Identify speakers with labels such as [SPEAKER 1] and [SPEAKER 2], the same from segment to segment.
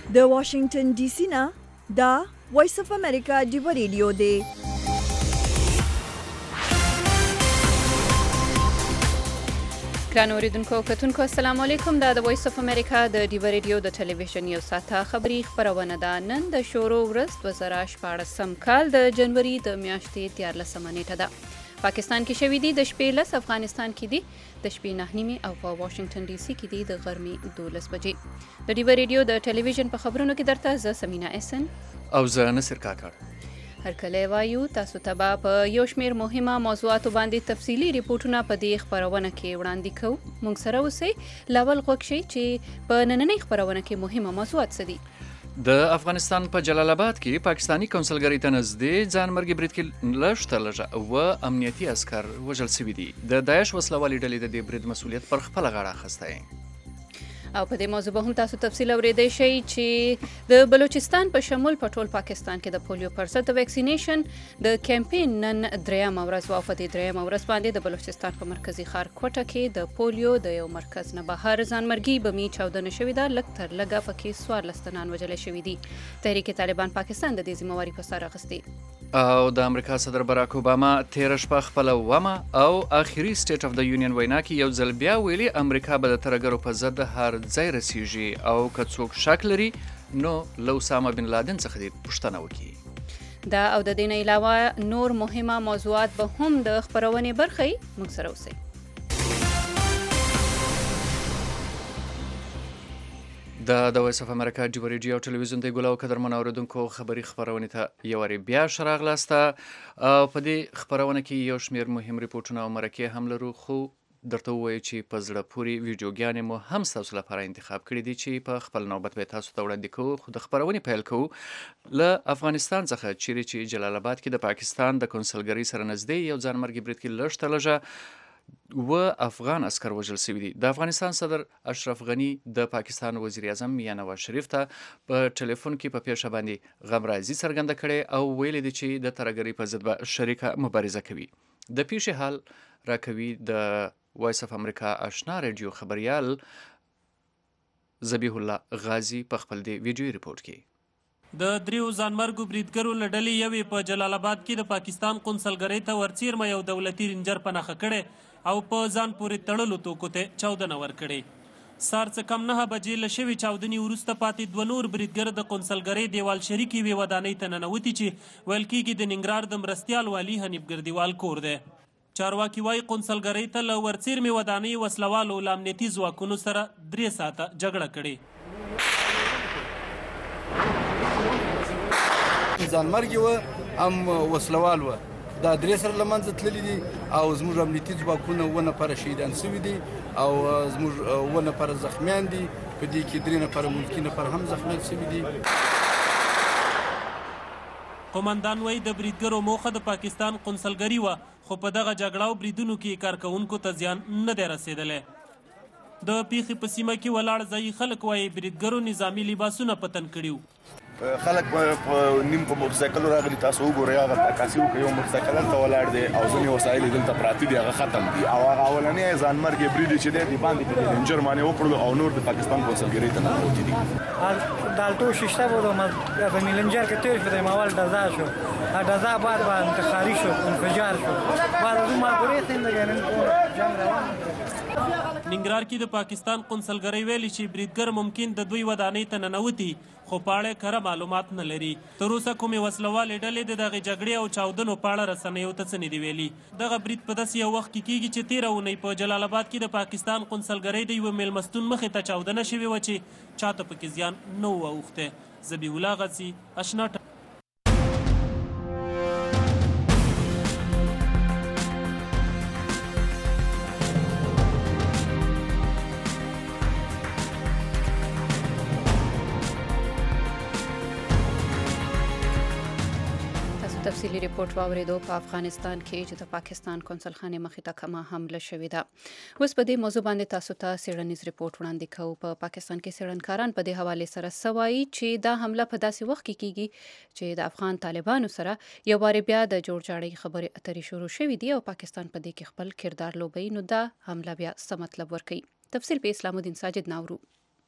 [SPEAKER 1] د واشنگټن ډي سي نه دا وایس اف امریکا ډیو ریډیو دی.
[SPEAKER 2] ګران اوریدونکو کتونکو السلام علیکم. دا د وایس اف امریکا د ډیو ریډیو د ټلویزیون یو ساعته خبری خبرونه ده. نن د شورو ورځ 2014 کال د جنوري د میاشتې 13 نیټه ده. پاکستان کې شوې دي د شپې 10، افغانستان کې دي د شپې 9 او په واشنگټن ډي سي کې دي د غرمې 12 بجې. د ډیو ریډیو د ټلویزیون په خبرونو کې درته زه سمینا احسن
[SPEAKER 3] او زه نصر کاکړ
[SPEAKER 2] هرکله وایو تاسو ته به په یو شمېر مهمه موضوعاتو باندې تفصیلي ریپورتونه په دې خبرونه کې وړاندې کوو. موږ سره اوسئ. لاول غوږ شئ چې په نننۍ خبرونه کې مهمه موضوعات څه دي.
[SPEAKER 3] د افغانستان په جلال آباد کې پاکستانی کونسلګرۍ ته نږدې ځانمرګي برید کې لږ و امنیتي عسکر وژل شوي دي. د داعش وسلوالې ډلې د دې برید مسؤلیت پر خپله غاړه اخیستی.
[SPEAKER 2] او په دې موضوع به هم تاسو تفصیل اوریدئ شئ چې د بلوچستان په شمول په ټول پاکستان کې د پولیو پر ضد د ویکسینیشن د کمپین نن 3 ورځ و. په دې 3 ورځ باندې د بلوچستان په مرکزي ښار کوټه کې د پولیو د یو مرکز نه بهر ځانمرګي بمي چاودنه شوې ده. لږ تر لږه پکې 14 تنان وژل شوي دي. تحریک طالبان پاکستان د دې ذمہواري په سر اخیستې.
[SPEAKER 3] او د امریکا صدر براک اوباما تیره شپه خپله ومه او آخري سټیټ اف د یونین وینا کې یو ځل بیا ویلي امریکا به د ترهګرو په ضد هر ځای رسیږي او که څوک شک لري نو له اسامه بن لادن څخه دې پوښتنه وکړي.
[SPEAKER 2] دا او د دې نه علاوه نور مهمه موضوعات به هم د خبرونې برخې موږ سره اوسئ.
[SPEAKER 3] د وایس اف امریکا ډیو ریډیو او ټلویزیون د ګلو قدرمنو اوریدونکو خبری خبرونه ته یو واری بیا شراغلاسته. په دې خبرونه کې یو شمیر مهم ریپورتونه او مرکې هم لرو، خو درته وایي چې په زړه پورې ویډیوګانې مو هم تاسو لپاره انتخاب کړي دي چې په خپل نوبت به تاسو ته وړاندې کوو. خو د خبرونې پیل کوو له افغانستان څخه، چیرې چې جلال آباد کې د پاکستان د کونسلګرۍ سره نږدې یو ځانمرګي برید کې لږ و افغان عسکر وژل شوي دي. د افغانستان صدر اشرف غني د پاکستان وزیر اعظم میاں نواز شریف ته په ټلیفون کې په پیښه باندې غمرازي څرګنده کړې او ویلي دي چې د ترهګرۍ په ضد به شریکه مبارزه کوي. د پیښې حال راکوي د وایس اف امریکا آشنا رادیو خبریال ذبیح الله غازی په خپل دی ویډیو ریپورت کې.
[SPEAKER 4] د دریو ځانمرګو بریدګرو له ډلې یوې په جلال آباد کې د پاکستان قونسلګرۍ ته ورڅیرمه یو دولتي رینجر په نښه کړی او په ځان پورې تړلو توکو ته چاودنه ورکړې. سهار څه کم 9 بجې له شوې چاودنې وروسته پاتې 2 نور بریدګر د قونسلګرۍ دیوال شریکې یوې ودانۍ ته ننوتي چې ویل کېږي د ننګرهار د مرستیال والي حنیف ګردیوال کور دی. چارواکي وایي قونسلګرۍ ته له ورڅیرمې ودانۍ وسلوالو له امنیتي ځواکونو سره 3 ساعته جګړه کړې.
[SPEAKER 5] ځانمرګي وه هم وسلوال وه، دا 3 سره له منځه تللي دي او زموږ امنیتي ځواکونه 2 نفره شهیدان شوي دي او زموږ 2 نفره زخمیان دي. په دې کې 3 نفره ملکي نفر هم زخمیان شوي دي.
[SPEAKER 4] قومندان وایي د بریدګرو موخه د پاکستان قونسلګري وه، خو په دغه جګړه او بریدونو کې کارکوونکو ته زیان نه دی رسېدلی. د پیښې په سیمه کې ولاړ ځایي خلک وایي بریدګرو نظامي لباسونه په تن کړي وو.
[SPEAKER 6] خلک په نیم په موټرسایکل راغلي، تاسو وګورئ هغه عکاسي وکړئ، یو موټرسایکل هلته ولاړ دی او ځینې وسایل یې دلته پراته دي، هغه ختم دي او هغه اولنی ځانمرګي برید چې دی د باندې په رینجر باندې وکړلو او نور د پاکستان کونسلګرۍ ته ننوتي دي.
[SPEAKER 7] دالتو شیشته بود و به میلنجر که تیر شدیم اول دزا شد، دزا بعد انتخاری شد، انفجار شد، بعد از اون ما گریختیم دیگه جنگ روان.
[SPEAKER 4] ننګرهار کې د پاکستان قونسلګرۍ ویلي چې بریدګر ممکن د دوی ودانۍ ته ننوتي، خو په اړه کره معلومات نه لري. تر اوسه کومې وسلوالې ډلې د دغې جګړې او چاودنو په اړه رسنیو ته څه نه دي ویلي. دغه برید په داسې یو وخت کې کېږي چې تېره اونۍ په جلال آباد کې د پاکستان قونسلګرۍ د یوه میلمستون مخې ته چاودنه شوې وه چې چاته پکې زیان نه و اوښتی. ذبیح الله غازي، اشنا.
[SPEAKER 2] تفصیلی ریپورت واوریدو. په افغانستان کې چې د پاکستان کونسلخانې مخې ته کومه حمله شوې ده. اوس په دې موضوع باندې تاسو ته څېړنیز ریپورت وړاندې کوو. په پاکستان کې څېړنکاران په دې حوالې سره څه وایي چې دا حمله په داسې وخت کې کېږي چې د افغان طالبانو سره یو وارې بیا د جوړجاړۍ خبرې اترې شروع شوې دي او پاکستان په دې کې خپل کردار لوبوي، نو دا حمله بیا څه مطلب ورکوي. تفصیل په اسلام الدین ساجد ناورو.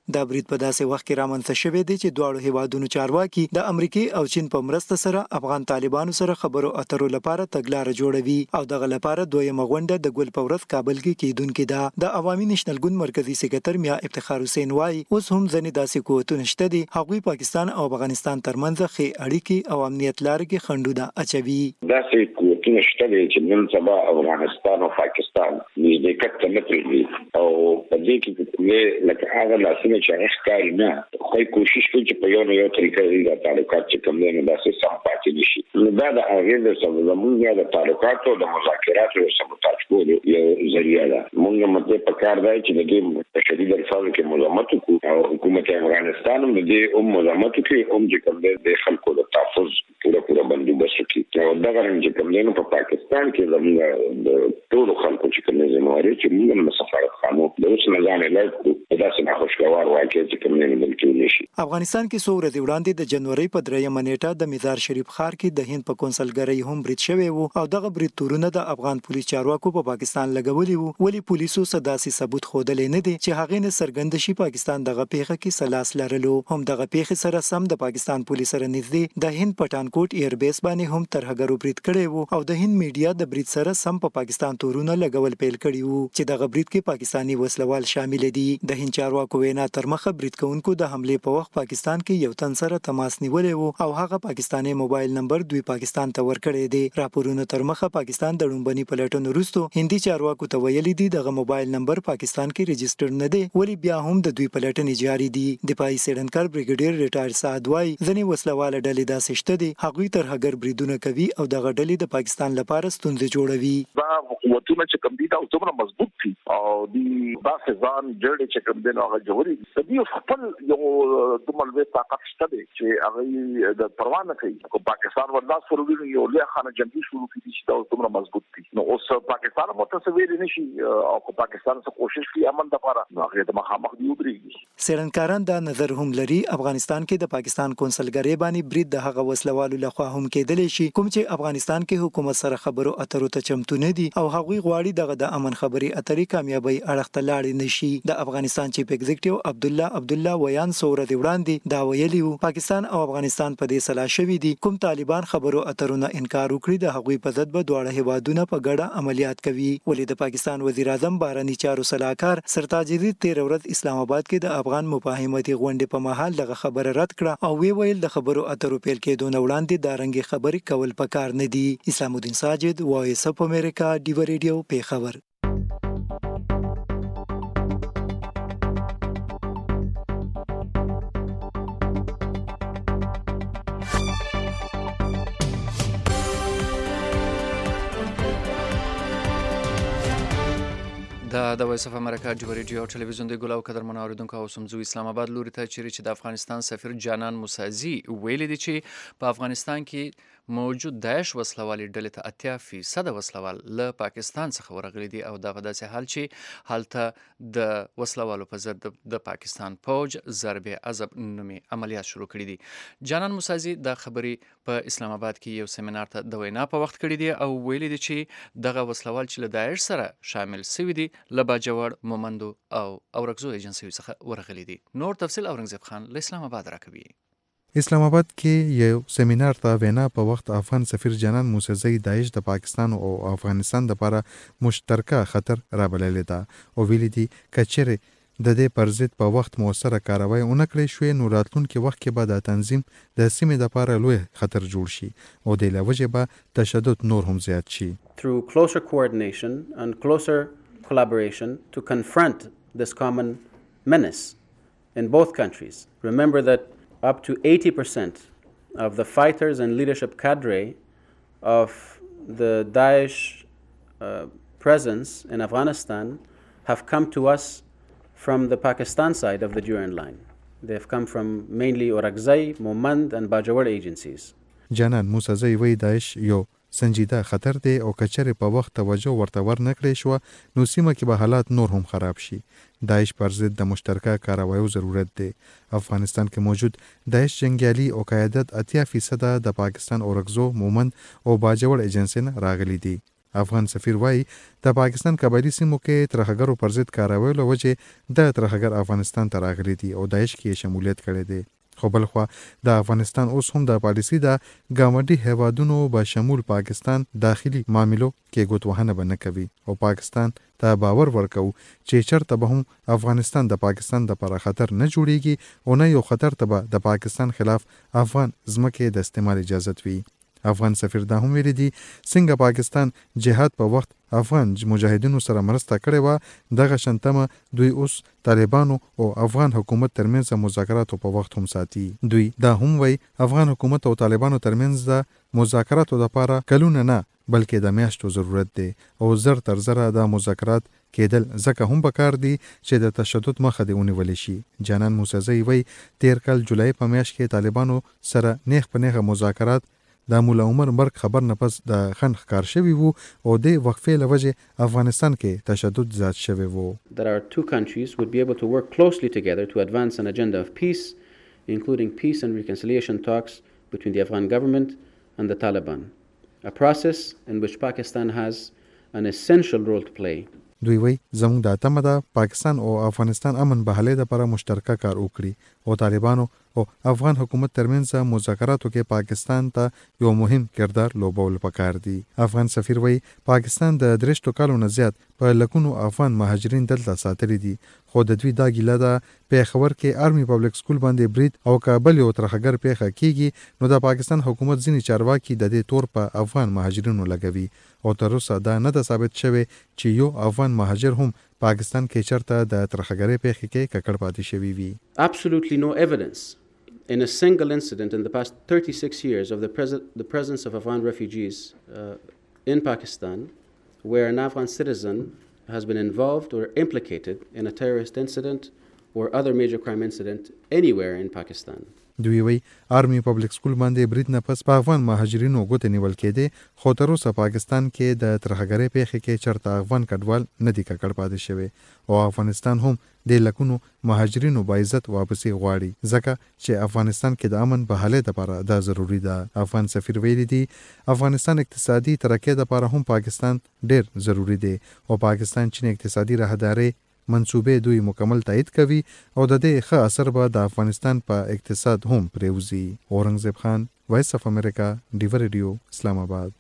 [SPEAKER 8] دا برید په داسې وخت کې رامنځته شوی دی چې دواړو هیوادونو چارواکي د امریکای او چین په مرسته سره افغان طالبانو سره خبرو اترو لپاره تګلارې جوړوي او دغه لپاره دویمه غونډه د ګل په ورځ کابل کې کیدونکې ده. د عوامي نېشنل ګوند مرکزی سکرټر میا افتخار حسین وايي اوس هم ځنې داسې قوتونه شته دي هغوی پاکستان او افغانستان ترمنځ ښې اړیکې او امنیت لارې کې خنډونه اچوي.
[SPEAKER 9] داسې قوتونه شته دي چې نن سبا افغانستان او پاکستان نږدېکت ته نه پرېږدي او په دې کې لکه هغه لاسونه چې هغه ښکاري نه خو کوشش کوي چې په یو نه یو طریقه د تعلقات چې کوم دی نو داسې سم پاتې نه شي. نو دا د هغې د زموږ د تعلقاتو د مذاکراتو او سبوتاژ کولو یو ذریعه ده. موږ مطلب په کار دی چې د دې په شدید الفاظو کې مزاحمت وکړو او حکومت افغانستان هم د دې مزاحمت کوي چې کوم دی د خلکو د تحفظ پوره بندوبست وکړي او دغه رنګ چې کوم دی نو په پاکستان کې زموږ د ټولو خلکو چې کوم دی ذمہواري چې موږ د سفارتخانو د اوس نه ځان اعلان کړو داسې ناخوشګوار واقع چې کوم دی بلکې نشي.
[SPEAKER 8] افغانستان کې څو ورځې وړاندې د جنوري په 3 نیټه د مزار شریف ښار کې د هند په کونسلګرۍ هم برید شوی وو او دغه برید تورونه د افغان پولیس چارواکو په پاکستان لګولي وو. ولی پولیسو صداسي ثبوت خودلې نه دي چې هغه نه سرګند شي پاکستان دغه پیښه کې سلاس لرلو. هم دغه پیښه سره سم د پاکستان پولیس سره نږدې د هند پټانکوټ ایر بیس باندې هم ترهګرو برید کړی وو او د هند میډیا د برید سره سم په پاکستان تورونه لګول پیل کړي وو چې دغه برید کې پاکستانی وسلوال شامل دي. د هند چارواکو وینا تر مخه برید کوونکو د حمله په وخت پاکستان کې یو تن سره تماس نیولې وو او هغه پاکستانی موبایل نمبر دوی پاکستان ته ورکړی دی. راپورونه تر مخه پاکستان د لومبني پلټنو وروسته هندي چارواکو ته ویلي دي دغه موبایل نمبر پاکستان کې ريجستر نه دی ولی بیا هم د دوی پلټنې جاري دي. دفاعي څېړنکار بریګیډیر ریټایر سعد وايي ځینې وسلواله ډلې داسې شته دي هغوی ترهګر بریدونه کوي او دغه ډلې د پاکستان لپاره ستونزې جوړوي.
[SPEAKER 6] دا قوتونه چې کوم دي دا څومره مضبوط دي او دی داسې ځان جوړې چې کوم دي نو هغه جوړي دي خپل یو دومره طاقت شته چې هغه د پروا نه کوي. پاکستان ورلاس فروغي یو لوی خانه جنگي شروع کړي چې دا څومره مضبوط دي نو اوس پاکستان متصویر نشي او پاکستان څخه کوشش کوي امن لپاره نو هغه د مخامخ دی ودرېږي.
[SPEAKER 8] څېړنکاران دا نظر هم لري افغانستان کې د پاکستان کونسلګرۍ باندې برید د هغه وسلوالو لخوا هم کېدلی شي کوم چې افغانستان کې حکومت سره خبرو اترو ته چمتو نه دي او هغوی غواړي دغه د امن خبري اترې کامیابی اړخ ته لاړ نشي. د افغانستان چیف ایگزیکټیو عبدالله ویان سوره دی وړاندې دا ویلي وو پاکستان او افغانستان په دې سلا شوي دي کوم طالبان خبرو اترونه انکار وکړي د هغوی په ضد به دواړه هیوادونه په ګډه عملیات کوي. ولې د پاکستان وزیر اعظم بهرنی چارو سلاکار سرتاج عزیز 13 ورځ اسلام آباد کې د افغان مفاهمتي غونډې په مهال دغه خبره رد کړه او ویل د خبرو اترو پیل کېدو نه وړاندې دا رنګي خبرې کول پکار نه دي. اسلام الدین ساجد وایس اف امریکا ډیو ریډیو پیښور.
[SPEAKER 3] د وایس اف امریکا ډیو ریډیو ټلویزیون د ګلاو قدرمن اوریدونکو او سمزو اسلام آباد لوري ته چې د افغانستان سفیر جانان موسازي ویلي دي چې په افغانستان کې موجود داعش وسلوالي ډلې ته 80% وسلوال له پاکستان څخه ورغلي دي او دا په داسې حال چې هلته د وسلوالو په ضد د پاکستان فوج ضرب عذاب نومي عملیات شروع کړي دي. جانان موسازي دا خبري په اسلام آباد کې یو سیمینار ته د وینا په وخت کړي دي او ویلي دي چې دغه وسلوال چې له داعش سره شامل شوي دي له باجوړ مومندو او اورکزو ایجنسیو څخه ورغلي دي. نور تفصیل اورنګزیب خان له اسلام آباد راکوي.
[SPEAKER 10] اسلام آباد کې یو سیمینار ته وینا په وخت افغان سفیر جانان موسزی داعش د پاکستان او افغانستان لپاره مشترکه خطر رابللې ده او ویلي دي کچره د دې پر ضد په وخت موثره کاروای اونکړې شوې نو راتلونکي وخت کې به د تنظیم د سیمې لپاره لوی خطر جوړ شي او د لوجه به تشدد نور هم زیات شي.
[SPEAKER 11] Through closer coordination and closer collaboration to confront this common menace in both countries. Remember that up to 80% of the fighters and leadership cadre of the Daesh presence in Afghanistan have come to us from the Pakistan side of the Durand line. They have come from mainly Orakzai, Momand and Bajawar agencies.
[SPEAKER 10] جانان موسزی وی داعش یو سنجیده خطر دی او کچره په وخت توجه ورته ورنکړې شو نو سیمه کې به حالات نور هم خراب شي. داعش پر ضد د مشترکه کاروایو ضرورت دی. افغانستان کې موجود داعش جنگیالي او قیادت 80% د پاکستان اورکزو مومند او باجوړ ایجنسی نه راغلي دي. افغان سفیر وایي د پاکستان قبایلی سیمو کې ترهګرو پر ضد کاروي له وجې د ترهګر افغانستان ته راغلي دي او داعش کې شمولیت کړی دی. خو بلخوا د افغانستان اوس هم د پالیسي د ګاونډي هیوادونو به شمول پاکستان داخلي معاملو کې ګوتوهنه به نه کوي او پاکستان ته باور ورکو چې چرته به هم افغانستان د پاکستان د پر خطر نه جوړیږي او نه یو خطر ته به د پاکستان خلاف افغان ځمکې د استعمال اجازه وي. افغان سفیر دا هم ویلي دي څنګه پاکستان جهاد په وخت افغان مجاهدینو سره مرسته کړې وه دغه شنتمه دوی اوس طالبانو او افغان حکومت ترمنځ مذاکراتو په وخت هم ساتي. دوی دا هم وایي افغان حکومت او طالبانو ترمنځ د مذاکراتو لپاره کلونه نه بلکې د میاشتو ضرورت دی او زر تر زره د مذاکرات کېدل ځکه هم پکار دي چې د تشدد مخه دې ونیول شي. جانان موسزی وایي تیر کال جولای په میاشت کې طالبانو سره نیغ په نیغه مذاکرات د مولا عمر مرګ خبر نه پس د خنډ ښکار شوی وو او د وقفې له وجې افغانستان کې تشدد زیات شوی وو.
[SPEAKER 11] That our two countries would be able to work closely together to advance an agenda of peace, including peace and reconciliation talks between the Afghan government and the Taliban, a process in which Pakistan has an essential role to play.
[SPEAKER 10] دوی وایي زموږ د تمه ده پاکستان او افغانستان امن بحالۍ لپاره مشترکه کار وکړي او طالبانو او افغان حکومت ترمنځ مذاکراتو کې پاکستان ته یو مهم کردار لوبول پکار دي. افغان سفیر وایي پاکستان د 3 کالو نه زیات په لکونو افغان مهاجرین دلته ساتلي دي خو د دوی دا ګیله ده پیښور کې آرمي پبلک سکول باندې برید او کابل یو ترهګر پیښه کیږي نو د پاکستان حکومت ځینې چارواکي د دې تور په افغان مهاجرینو لګوي او تر اوسه دا نه ده ثابت شوی چې یو افغان مهاجر هم پاکستان کې چرته د ترهګرۍ پیښې کې ککړ پاتې شوی وي.
[SPEAKER 11] Absolutely no evidence in a single incident in the past 36 years of the presence of Afghan refugees in Pakistan where an Afghan citizen has been involved or implicated in a terrorist incident or other major crime incident anywhere in Pakistan.
[SPEAKER 10] دوی وی آرمي پبلک سکول باندې برید نه پس په افغان مهاجرینو ګوتې نیول کېدې خو تر اوسه پاکستان کې د ترهګرۍ پیښې کې چرته افغان کډوال نه دي ککړ پاتې شوی او افغانستان هم د لکونو مهاجرینو باعزت واپسې غواړي ځکه چې افغانستان کې د امن بحالۍ لپاره دا ضروری ده. افغان سفیر ویلي دي افغانستان اقتصادي ترقۍ لپاره هم پاکستان ډیر ضروری دی او پاکستان چین اقتصادي راهداري منصوبې دوی مکمل تایید کوي او د دې ښه اثر به د افغانستان په اقتصاد هم پریوزي. اورنګزیب خان، وایس اف امریکا، ډیو ریډیو، اسلام آباد.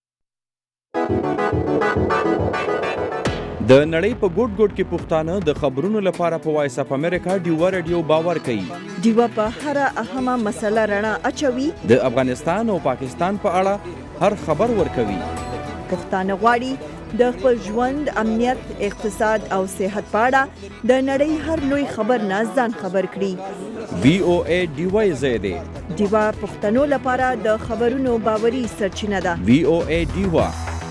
[SPEAKER 12] د نړۍ په ګوټ ګوټ کې پښتانه د خبرونو لپاره په وایس اف امریکا ډیو ریډیو باور کوي.
[SPEAKER 1] ډیو په هر اهمه مسله رڼا اچوي.
[SPEAKER 12] د افغانستان او پاکستان په اړه هر خبر ورکوي.
[SPEAKER 1] پښتانه غواړي د خپل ژوند، امنیت، اقتصاد او صحت په اړه د نړۍ هر لوی خبر نه ځان خبر کړي.
[SPEAKER 12] VOA ډیوای زیاده
[SPEAKER 1] ډیوا پښتنو لپاره د خبرونو باوري سرچینه ده.
[SPEAKER 12] VOA ډیوا.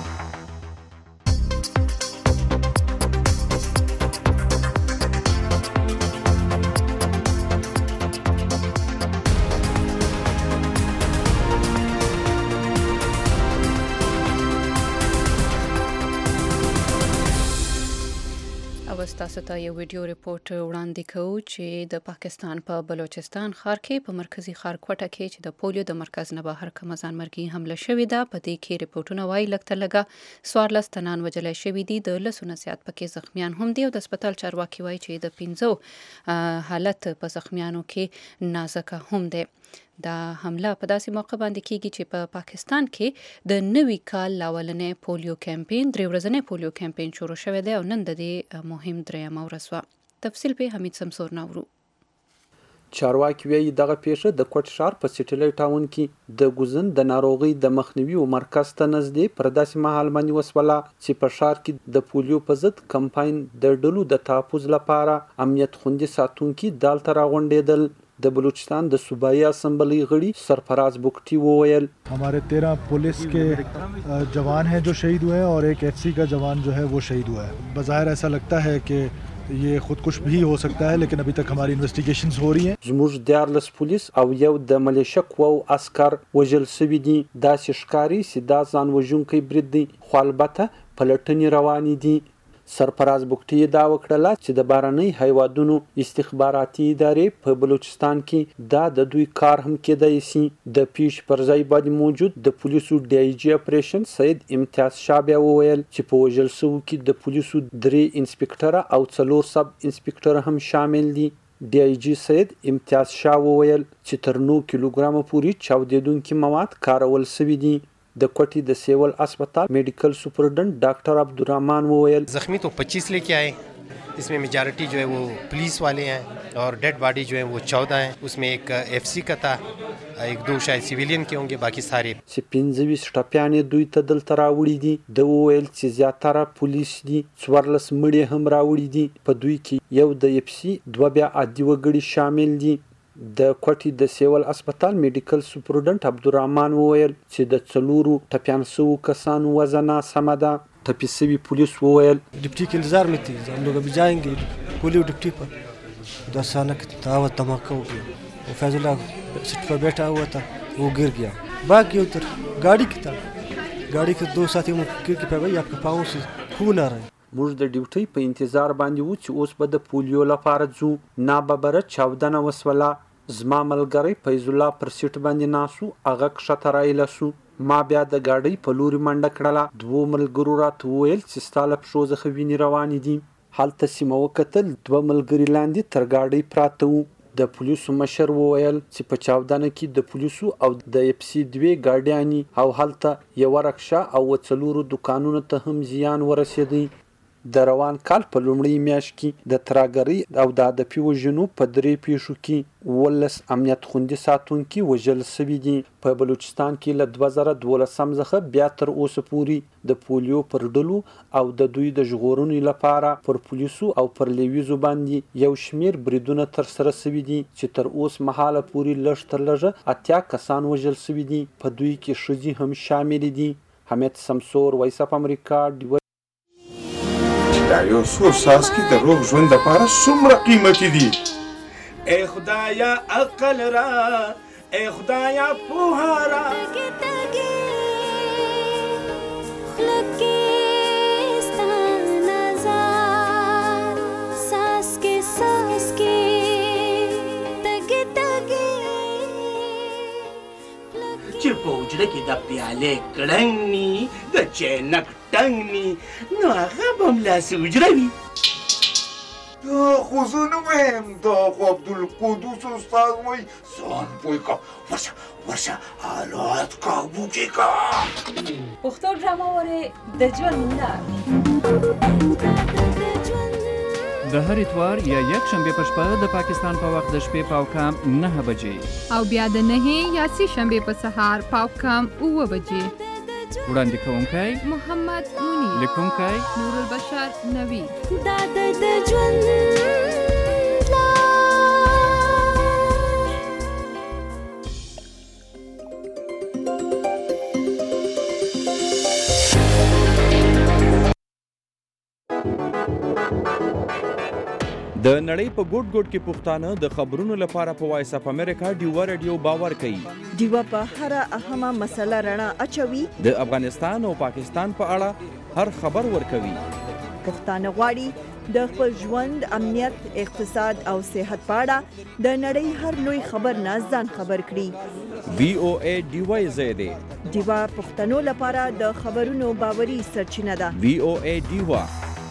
[SPEAKER 2] تاسو ته یو ویډیو ریپورت وړاندې کوو چې د پاکستان په بلوچستان ښار کې په مرکزی ښار کوټه کې چې د پولیو د مرکز نه بهر کومه ځانمرګي حمله شوې ده په دې کې ریپورتونه وایي لږ تر لږه 14 تنان وژل شوي دي د لسو زیات پکې زخمیان هم دي او د هسپتال چارواکي وایي چې د 15 حالت په زخمیانو کې نازکه هم دی. دا حمله په داسې موقع باندې کیږي چې په پاکستان کې د نوي کال لاولنې پولیو کمپاین 3 ورځنی پولیو کمپاین شروع شوی دی او نن د دې مهم درېمه ورځ وه. تفصیل په حمید سمسور نورو.
[SPEAKER 13] چارواکي وایي دغه پیښه د کوټ ښار په سټیلي ټاون کې د ګوزن د ناروغي د مخنیوي مرکز ته نږدې پر داسې مهال باندې وسوله چې په ښار کې د پولیو په ضد کمپاین د ډلو د تحفظ لپاره امنیت خوندي ساتونکي دالته راغونډېدل. د بلوچستان د صوبائی اسمبلی غړي سرفراز بکٹی وویل
[SPEAKER 14] हमारे 13 पुलिस के जवान हैं जो शहीद हुए हैं और एक एफसी का जवान जो है वो शहीद हुआ है. बज़ाहिर ऐसा लगता है कि ये खुदकुश भी हो सकता है लेकिन अभी तक हमारी इन्वेस्टिगेशंस हो रही हैं.
[SPEAKER 13] زموږ 14 پولیس او یو د ملیشه قواو عسكر وژل شوي دي. داسې ښکاري چې دا ځان وژونکی برید دی خو البته پلټنې روانې دي. سرفراز بوکټي دا وکړله چې د بهرنۍ هیوادونو استخباراتي ادارې په بلوچستان کې دا د دوی کار هم کېدای شي. د پیش پر ځای باندې موجود د پولیسو ډي آی جي اپریشن سید امتیاز شاه بیا وویل چې په وژل شوو کې د پولیسو 3 انسپکټره او 4 سب انسپکټره هم شامل دي. ډي آی جي سید امتیاز شاه وویل چې تر 9 کیلوګرامه پورې چاودېدونکي مواد کارول شوي دي. د کوټي د سیول अस्पताल मेडिकल सुपरडेंट डॉक्टर अब्दुर्रहमान वोयल
[SPEAKER 15] जख्मी तो 25 लेके आए, इसमें मेजॉरिटी जो है वो पुलिस वाले हैं और डेड बॉडी जो है वो 14 हैं. उसमें एक एफसी का था, एक 2 शायद सिविलियन के होंगे, बाकी सारे.
[SPEAKER 13] چې 25 ټپیانې دوی ته دلته راوړي دي. د وویل چې زیاتره پولیس دي، 14 مړي هم راوړي دي. په دوی کې یو د اف سی 2 بیا عادي وګړي شامل دي. د کوټي د سیول अस्पताल मेडिकल सुपरडेंट عبدالرحمن وویل چې د 4 ټپیان شوو کسانو وضع ناسمه ده. ټپي شوي پولیس وویل
[SPEAKER 16] डिप्टी के इंतजार में थी, हम लोग अभी जाएंगे पुलिस डिप्टी पर. तो अचानक दावत धमाका हो गया. वो फैजुल्ला सीट पर बैठा हुआ था, वो गिर गया. भाग गया उधर गाड़ी की तरफ. गाड़ी के 2 साथी गिर के भाई आपके पाँव से खून आ रहा है.
[SPEAKER 13] موږ د ډیوټي په انتظار باندې وو چې اوس به د پولیو لپاره ځو. ناببره چاودنه وسوله. زما ملګری فیض الله پر سیټ باندې ناسو، هغه کښته رایله سو. ما بیا د ګاډۍ په لوري منډه کړله. 2 ملګرو راته وویل چې ستا له پښو څخه وینې روانې دي. هلته سیمه وکتل، 2 ملګري لاندې تر ګاډۍ پراته وو. د پولیسو مشر وویل چې په چاودنه کې د پولیسو او د اف سی 2 ګاډیانې او هلته یوه رکشه او 4 دوکانونو ته هم زیان ورسېدی. د روان کال په لومړۍ میاشت کې د ترهګرۍ او د هدفي وژنو په 3 پیښو کې 18 امنیت خوندي ساتونکي وژل شوي دي. په بلوچستان کې له 2012 څخه بیا تر اوسه پورې د پولیو پر ډلو او د دوی د ژغورنې لپاره پر پولیسو او پر لیویزو باندې یو شمیر بریدونه ترسره شوي دي چې تر اوس مهاله پورې لږ تر لږه 80 کسان وژل شوي دي. په دوی کې ښځې هم شامل دي. حمید سمسور، وایس اف امریکا.
[SPEAKER 17] دا یو څو څاڅکي د روغ ژوند لپاره څومره قیمتي دي.
[SPEAKER 18] ای خدایا عقل را، ای خدایا پوهه را. چې په حجره کې د پیالې کړنګ ني، د چینک ټنګ ني، نو هغه به هملاسې حجره وي.
[SPEAKER 17] دا خو زه نه وایم، دا خو عبدالقدوس استاد وایي. ځان پوه کړه، ورشه حالات کابو کې کړه.
[SPEAKER 19] پښتو ډرامه ورې د ژوند لاره.
[SPEAKER 3] د هر اتوار یا یک شنبه په شپه د پاکستان په وخت د شپې پاوکام 9 بجې
[SPEAKER 20] او بیا د 9 یا 3 شنبه په سهار پاوکام 9 بجې.
[SPEAKER 3] وړاندې کوونکی
[SPEAKER 20] محمد منیر،
[SPEAKER 3] لیکونکی
[SPEAKER 20] نور البشر نوید.
[SPEAKER 19] دا د ژوند
[SPEAKER 12] د نړۍ په ګوټ ګوټ کې پښتانه د خبرونو لپاره په وایس اف امریکا ډیوا رادیو باور کوي.
[SPEAKER 1] ډیوا په هر اهمه مسله رڼا اچوي.
[SPEAKER 12] د افغانستان او پاکستان په اړه هر خبر ورکوي.
[SPEAKER 1] پښتانه غواړي د خپل ژوند، امنیت، اقتصاد او صحت په اړه د نړۍ هر لوی خبر نه ځان خبر کړي.
[SPEAKER 12] وی او ای ډیوا زیاده
[SPEAKER 1] ډیوا پښتنو لپاره د خبرونو باوري سرچینه ده.
[SPEAKER 12] وی او ای ډیوا.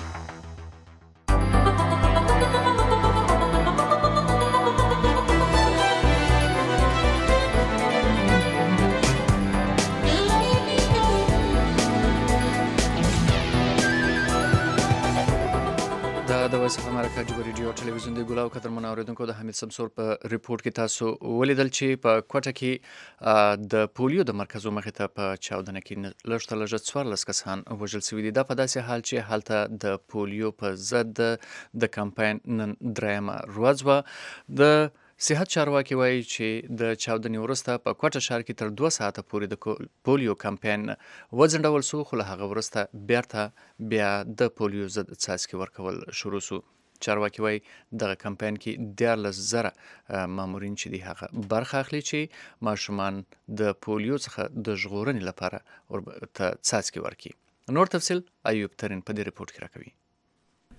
[SPEAKER 3] د وایس اف امریکا ډیوا ریډیو ټلویزیون دی ګولاو قدرمن اوریدونکو د حمید سمسور په ریپورت کې تاسو ولیدل چې په کوټه کې د پولیو د مرکزو مخې ته په چاودنه کې لږ تر لږه 14 کسان وژل شوي دي. دا په داسې حال چې هلته د پولیو په ضد د کمپاین نن 3مه ورځ وه. د صحت چارواکي وایي چې د چاودنې وروسته په کوټه ښار کې تر 2 ساعته پورې د پولیو کمپاین وځنډول شو، خو له هغه وروسته بیرته بیا د پولیو ضد څاڅکي ورکول شروع شو. چارواکي وایي دغه کمپاین کې 14,000 مامورین چې دي هغه برخه اخلي چې ماشومان د پولیو څخه د ژغورنې لپاره ورته څاڅکي ورکړي. نور تفصیل ایوب ترین په دې ریپورت کې راکوي.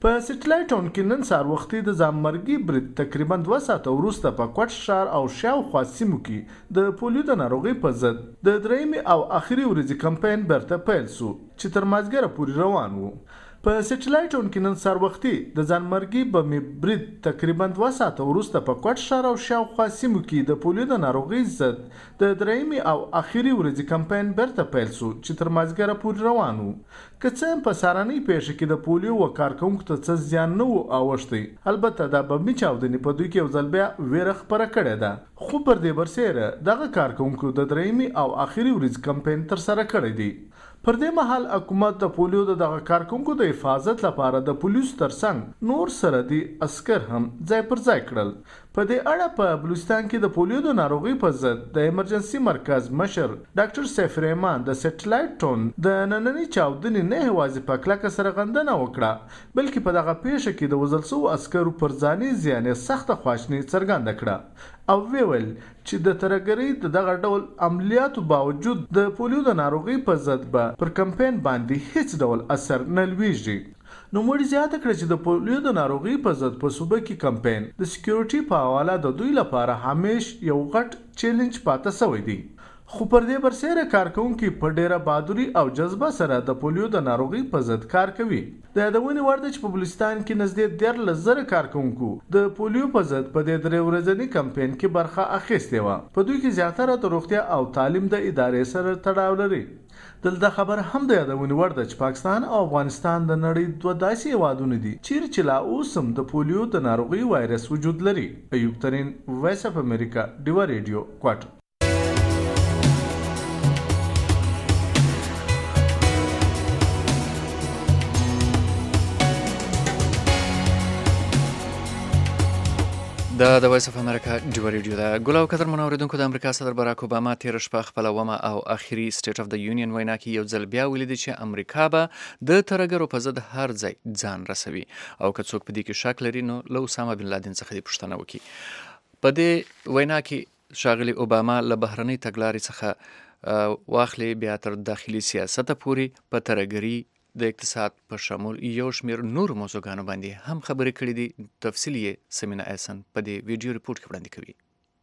[SPEAKER 21] په سټلایټ ټاون کې نن سهار وختي د ځانمرګي برید تقریبا 2 ساعته وروسته په کوټ ښار او شاوخوا سیمو کې د پولیو د ناروغۍ په ضد د درېیمې او آخري ورځې کمپاین بیرته پیل سو چې تر مازدیګره پورې روان و. په سټلایټ ټاون کې نن سهار وختي د ځانمرګي بمې برید تقریبا 2 ساعته وروسته په کوټ ښار او شاوخوا سیمو کې د پولیو د ناروغۍ ضد د درېیمې او آخري ورځې کمپاین بیرته پیل سو چې تر مازدیګره پورې روان و. که څه هم په سهارنۍ پیښه کې د پولیو و کارکوونکو ته څه زیان نه و اوښتی، البته دا بمي چاودنې په دوی کې یو ځل بیا ویره خپره کړې ده. خو پر دې برسیره دغه کارکوونکو د درېیمې او آخري ورځې کمپاین ترسره کړی دی. پر دې مهال حکومت د پولیو د دغه کارکوونکو د حفاظت لپاره د پولیسو ترڅنګ نور سرحدي عسکر هم ځای پر ځای کړل. په دې اړه په بلوچستان کې د پولیو د ناروغۍ په ضد د ایمرجنسي مرکز مشر ډاکټر سیف رحمان د سټلایټ ټاون د نننۍ چاودنې نه یوازې په کلکه سره غندنه وکړه، بلکې په دغه پیښه کې د وژل شوو عسکرو پر ځاني زیان یې سخته خواشیني څرګنده کړه او ویل چې د ترهګرۍ د دغه ډول عملیاتو باوجود د پولیو د ناروغۍ په ضد به پر کمپاین باندې هیڅ ډول اثر نه لویږي. نوموړي زیاته کړه چې د پولیو د ناروغۍ په ضد په صوبه کې کمپاین د سکیورټي په حواله د دوی لپاره همیش یو غټ چیلنج پاتې شوی دی. خو پر دې برسیره کارکوونکي په ډیره بهادري او جذبه سره د پولیو د ناروغۍ په ضد کار کوي. د یادونې وړ ده چې په بلوچستان کې نږدې 13,000 کارکوونکو د پولیو په ضد په دې 3 ورځني کمپاین کې برخه اخیستې وه. په دوی کې زیاتره د روغتیا او تعلیم د ادارې سره تړاو لري. دلته خبر هم د یادونې وړ ده چې پاکستان او افغانستان د نړۍ 2 داسې هیوادونه دي چیرې چې لا اوس هم د پولیو د ناروغۍ وایرس وجود لري. ایوب ترین، وایس اف امریکا، ډیوا ریډیو، کوټ.
[SPEAKER 3] د وایس اف امریکا ډیوا ریډیو ده. ګل او قدر منوریدونکو، د امریکا صدر باراک اوباما تیر شپه خپل ومه او اخري سټیټ اف د یونین وینا کې یو ځل بیا ولیدي چې امریکا به د ترهګرو په ضد هر ځای ځان رسوي او که څوک په دې کې شک لري نو له اسامه بن لادن څخه دې پوښتنه وکړي. په دې وینا کې ښاغلي اوباما له بهرنۍ تګلارې څخه واخلي بیا تر داخلي سیاست پورې په ترهګري د اقتصاد په شمول یو شمیر نور موضوعګانو باندې هم خبرې کړې دي. تفصیل یې سمینا احسن په دې ویډیو ریپورت کې وړاندې کوي.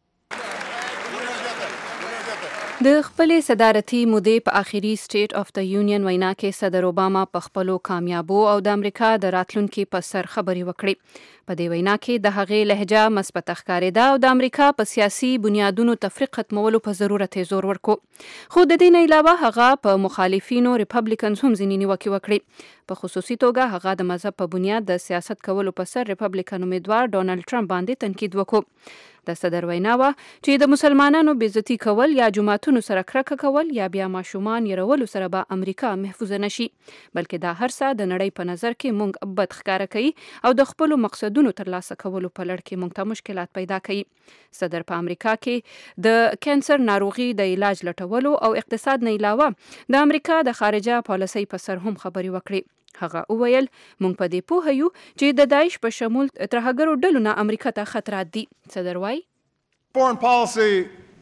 [SPEAKER 2] د خپلې صدارتي مودې په آخري سټیټ اف د یونین وینا کې صدر اوباما په خپلو کامیابو او د امریکا د راتلونکي په سر خبرې وکړې. په دې وینا کې د هغې لهجه مثبته ښکارېده او د امریکا په سیاسي بنیادونو تفریق ختمولو په ضرورت یې زور ورکړو. خو د دې نه علاوه هغه په مخالفینو ریپبلیکنز هم ځینې نیوکې وکړې. په خصوصي توګه هغه د مذهب په بنیاد د سیاست کولو په سر ریپبلیکن امیدوار ډونالډ ټرمپ باندې تنقید وکړو. د صدر وینا وه چې د مسلمانانو بېعزتي کول یا جماعتونو سره کرکه کول یا بیا ماشومان یرولو سره به امریکا محفوظه نشي، بلکې دا هر څه د نړۍ په نظر کې مونږ بد ښکاره کوي او د خپلو مقصدونو ترلاسه کولو په لړ کې مونږ ته مشکلات پیدا کوي. صدر په امریکا کې د کینسر ناروغي د علاج لټولو او اقتصاد نه علاوه د امریکا د خارجه پالیسۍ په سر هم خبرې وکړې. هغه وویل موږ په دې پوه یو چې د داعش په شمول ترهګرو ډلو نه امریکا ته خطرات دي. صدر وایي
[SPEAKER 22] Foreign policy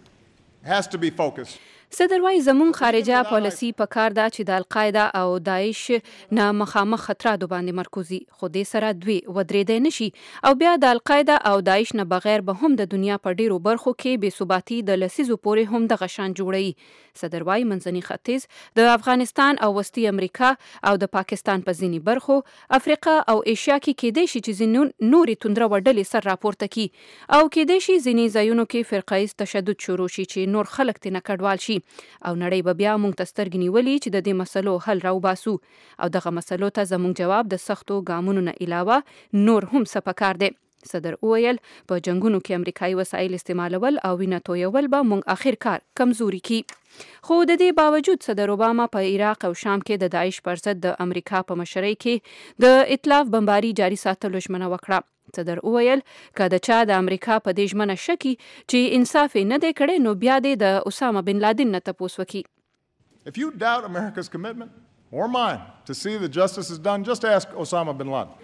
[SPEAKER 22] has to be focused.
[SPEAKER 2] صدر وایي زموږ خارجه پالیسي په کار ده چې د القاعده او داعش نه مخامخ خطراتو باندې مرکزي، خو دې سره دوی ودرېدی نشي او بیا د القاعده او داعش نه بغیر به هم د دنیا په ډیرو برخو کې بې ثباتي د لسیزو پورې هم دغه شان جوړوي. صدر وایي منځني ختیځ، د افغانستان او وسطي امریکا او د پاکستان په ځینې برخو، افریقا او ایشیا کې کېدای شي چې ځینې نورې توندره ډلې سر راپورته کړي او کېدای شي ځینې ځایونو کې فرقه ییز تشدد شروع شي چې نور خلک ترې نه کډوال شي او نړۍ به بیا موږ ته سترګې نیولي چې د دې مسلو حل راوباسو او دغه مسلو ته زموږ جواب د سختو ګامونو نه علاوه نور هم څه پکار دی. صدر وویل په جنگونو کې امریکایي وسایل استعمالول او وینه تویول به موږ اخر کار کمزوري کی. خو د دې باوجود صدر اوباما په عراق او شام کې د داعش پر ضد د امریکا په مشرۍ کې د ائتلاف بمباري جاري ساتلو ژمنه وکړه. صدر وویل که د چا د امریکا په دې ژمنه شکی چې انصاف نه دی کړی نو بیا دې د اسامه بن لادن نه تپوس وکړي.
[SPEAKER 22] If you doubt America's commitment or mine to see that justice is done, just ask Osama bin Laden.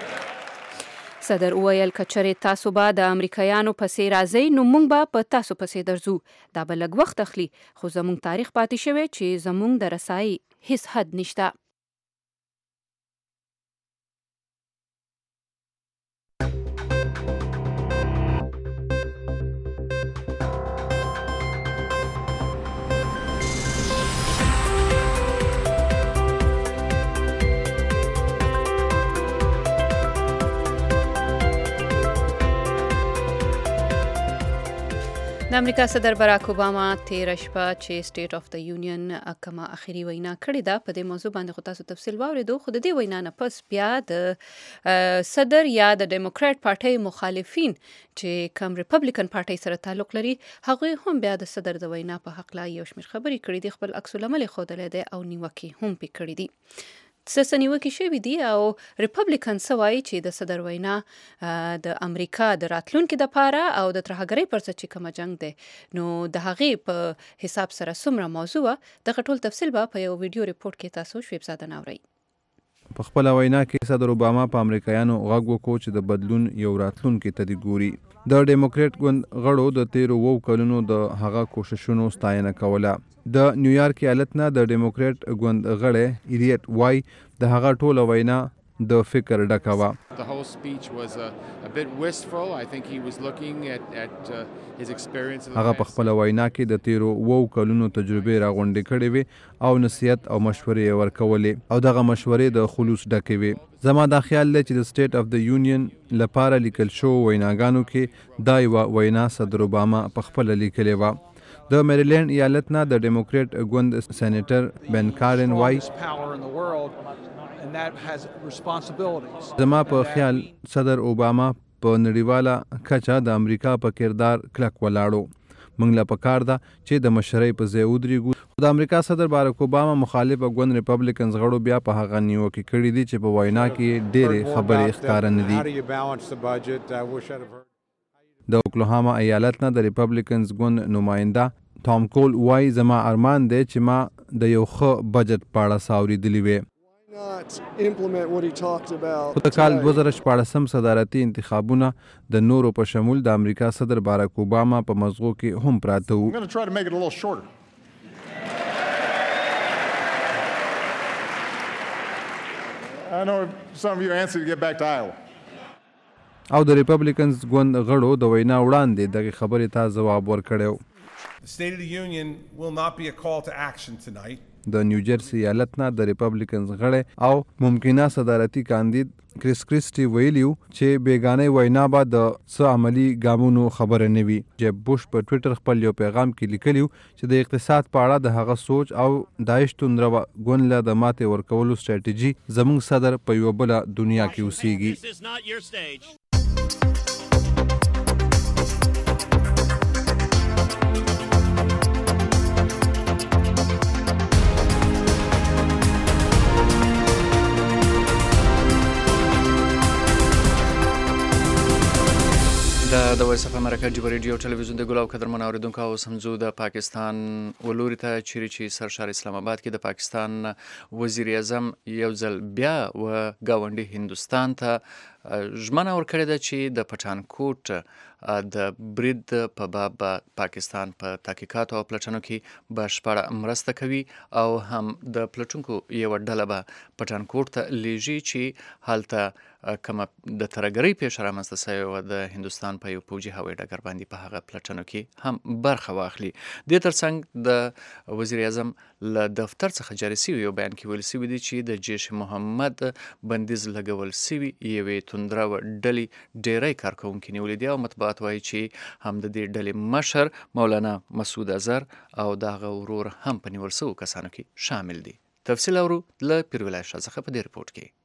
[SPEAKER 2] صدر وویل که چېرې تاسو به د امریکایانو پسې راځئ نو موږ به په تاسو پسې درځو. دا به لږ وخت اخلي خو زموږ تاریخ پاتې شوی چې زموږ د رسایي هیڅ حد نشته. د امریکا صدر براک اوباما تیره شپه چې سټیټ اف د یونین کومه اخري وینا کړې ده په دې موضوع باندې خو تاسو تفصیل واورېدو. خو د دې وینا نه پس بیا د صدر یا د ډیموکرات پارټۍ مخالفین چې کوم ریپبلیکن پارټۍ سره تعلق لري هغوی هم بیا د صدر د وینا په حق لا یو شمېر خبرې کړې دي، خپل عکس العمل یې ښودلی دی او نیوکې هم پې کړې دي. څه نیوکې شوي دي او ریپبلیکن څه وایي چې د صدر وینا د امریکا د راتلونکي دپاره او د ترهګرۍ پر ضد چې کومه جنګ دی نو د هغې په حساب سره څومره موضوع وه، دغه ټول تفصیل به په یو ویډیو ریپورټ کې تاسو شعیب زاده ناورئ.
[SPEAKER 12] په خپله وینا کې صدر اوباما په امریکایانو غږ وکړو چې د بدلون یو راتلونکي ته دې ګوري. د ډیموکریټ ګوند غړو د تیرو 2 کلونو د هغه کوششونو ستاینه کوله. د نیویارک ایالت نه د ډیموکریټ ګوند غړی ایریټ وای د هغه ټوله وینا د فکر ډکه وه. هغه په خپله وینا کې د تیرو 2 کلونو تجربې راغونډې کړې وې او نصیحت او مشورې یې ورکولې او دغه مشورې د خلوص ډکې وې. زما دا خیال دی چې د سټیټ اف د یونین لپاره لیکل شو ویناګانو کې دا یوه وینا صدر اوباما په خپله لیکلې وه. د میریلینډ ایالت نه د ډیموکریټ ګوند سینیټر بن کارن وای زما په خیال صدر اوباما په نړیواله کچه د امریکا په کردار کلک ولاړو. موږ له پکار ده چې د مشرۍ په ځای ودرېږو. د امریکا صدر باراک اوباما مخالف ګوند ریپبلیکنز غړو بیا په هغه نیوکې کړي دي چې په وینا کې ډېرې خبرې ښکاره نه دي. د اوکلاهاما ایالت نه د ریپبلیکنز ګوند نماینده ټام کول وای زما ارمان دی چې ما د یو ښه بجټ په اړه څه اورېدلي وې. خو د کال 2014 صدارتي انتخابونه د نورو په شمول د امریکا صدر باراک اوباما په مزغو کې هم پراته وو. او د ریپبلیکنز ګوند غړو د وینا وړاندې دغه خبرې ته ځواب ورکړی. د نیوجرسي ایالت نه د ریپبلیکنز غړی او ممکنه صدارتي کاندید کریس کریسټي ویلیو چې بیګانه وینا به د څه عملی ګامونو خبره نه وي. جیب بوش په ټویټر خپل یو پیغام کې لیکلیو چې د اقتصاد په اړه د هغه سوچ او داعش توندره ګوند له د ماتې ورکولو سټریټیجي زموږ صدر په یوه بله دنیا کې اوسیږي.
[SPEAKER 3] د وایس اف امریکا جبه ریډیو ټلویزیون د ګلاو قدرمن اوریدونکو او سمزو د پاکستان ولوري ته چیرې چې سرشار اسلام آباد کې د پاکستان وزیر اعظم یو ځل بیا و گاونډي هندوستان ته ژمنه ورکړې ده چې د پټانکوټ د برید په باب پاکستان په تحقیقاتو او پلټنو کې بشپړه مرسته کوي او هم د پلټونکو یوه ډله به پټانکوټ ته لیږي چې هلته کومه د ترهګرۍ پیښه رامنځته سوې وه د هندوستان په یو پوځي هوایي ډګر باندې په هغه پلټنو کې هم برخه واخلي. دې ترڅنګ د وزیر اعظم له دفتر څخه جاري سوي یو بیان کې ویل سوي دي چې د جیش محمد بندیز لګول سوي یوې توندره ډلې ډیری کارکوونکي نیولي دي او مطبوعات وایي چې هم د دې ډلې مشر مولانا مسعود اظهر او د هغه ورور هم په نیول سوو کسانو کې شامل دي. تفصیل اورو له پیرولای شاه څخه په دې رپورټ کې.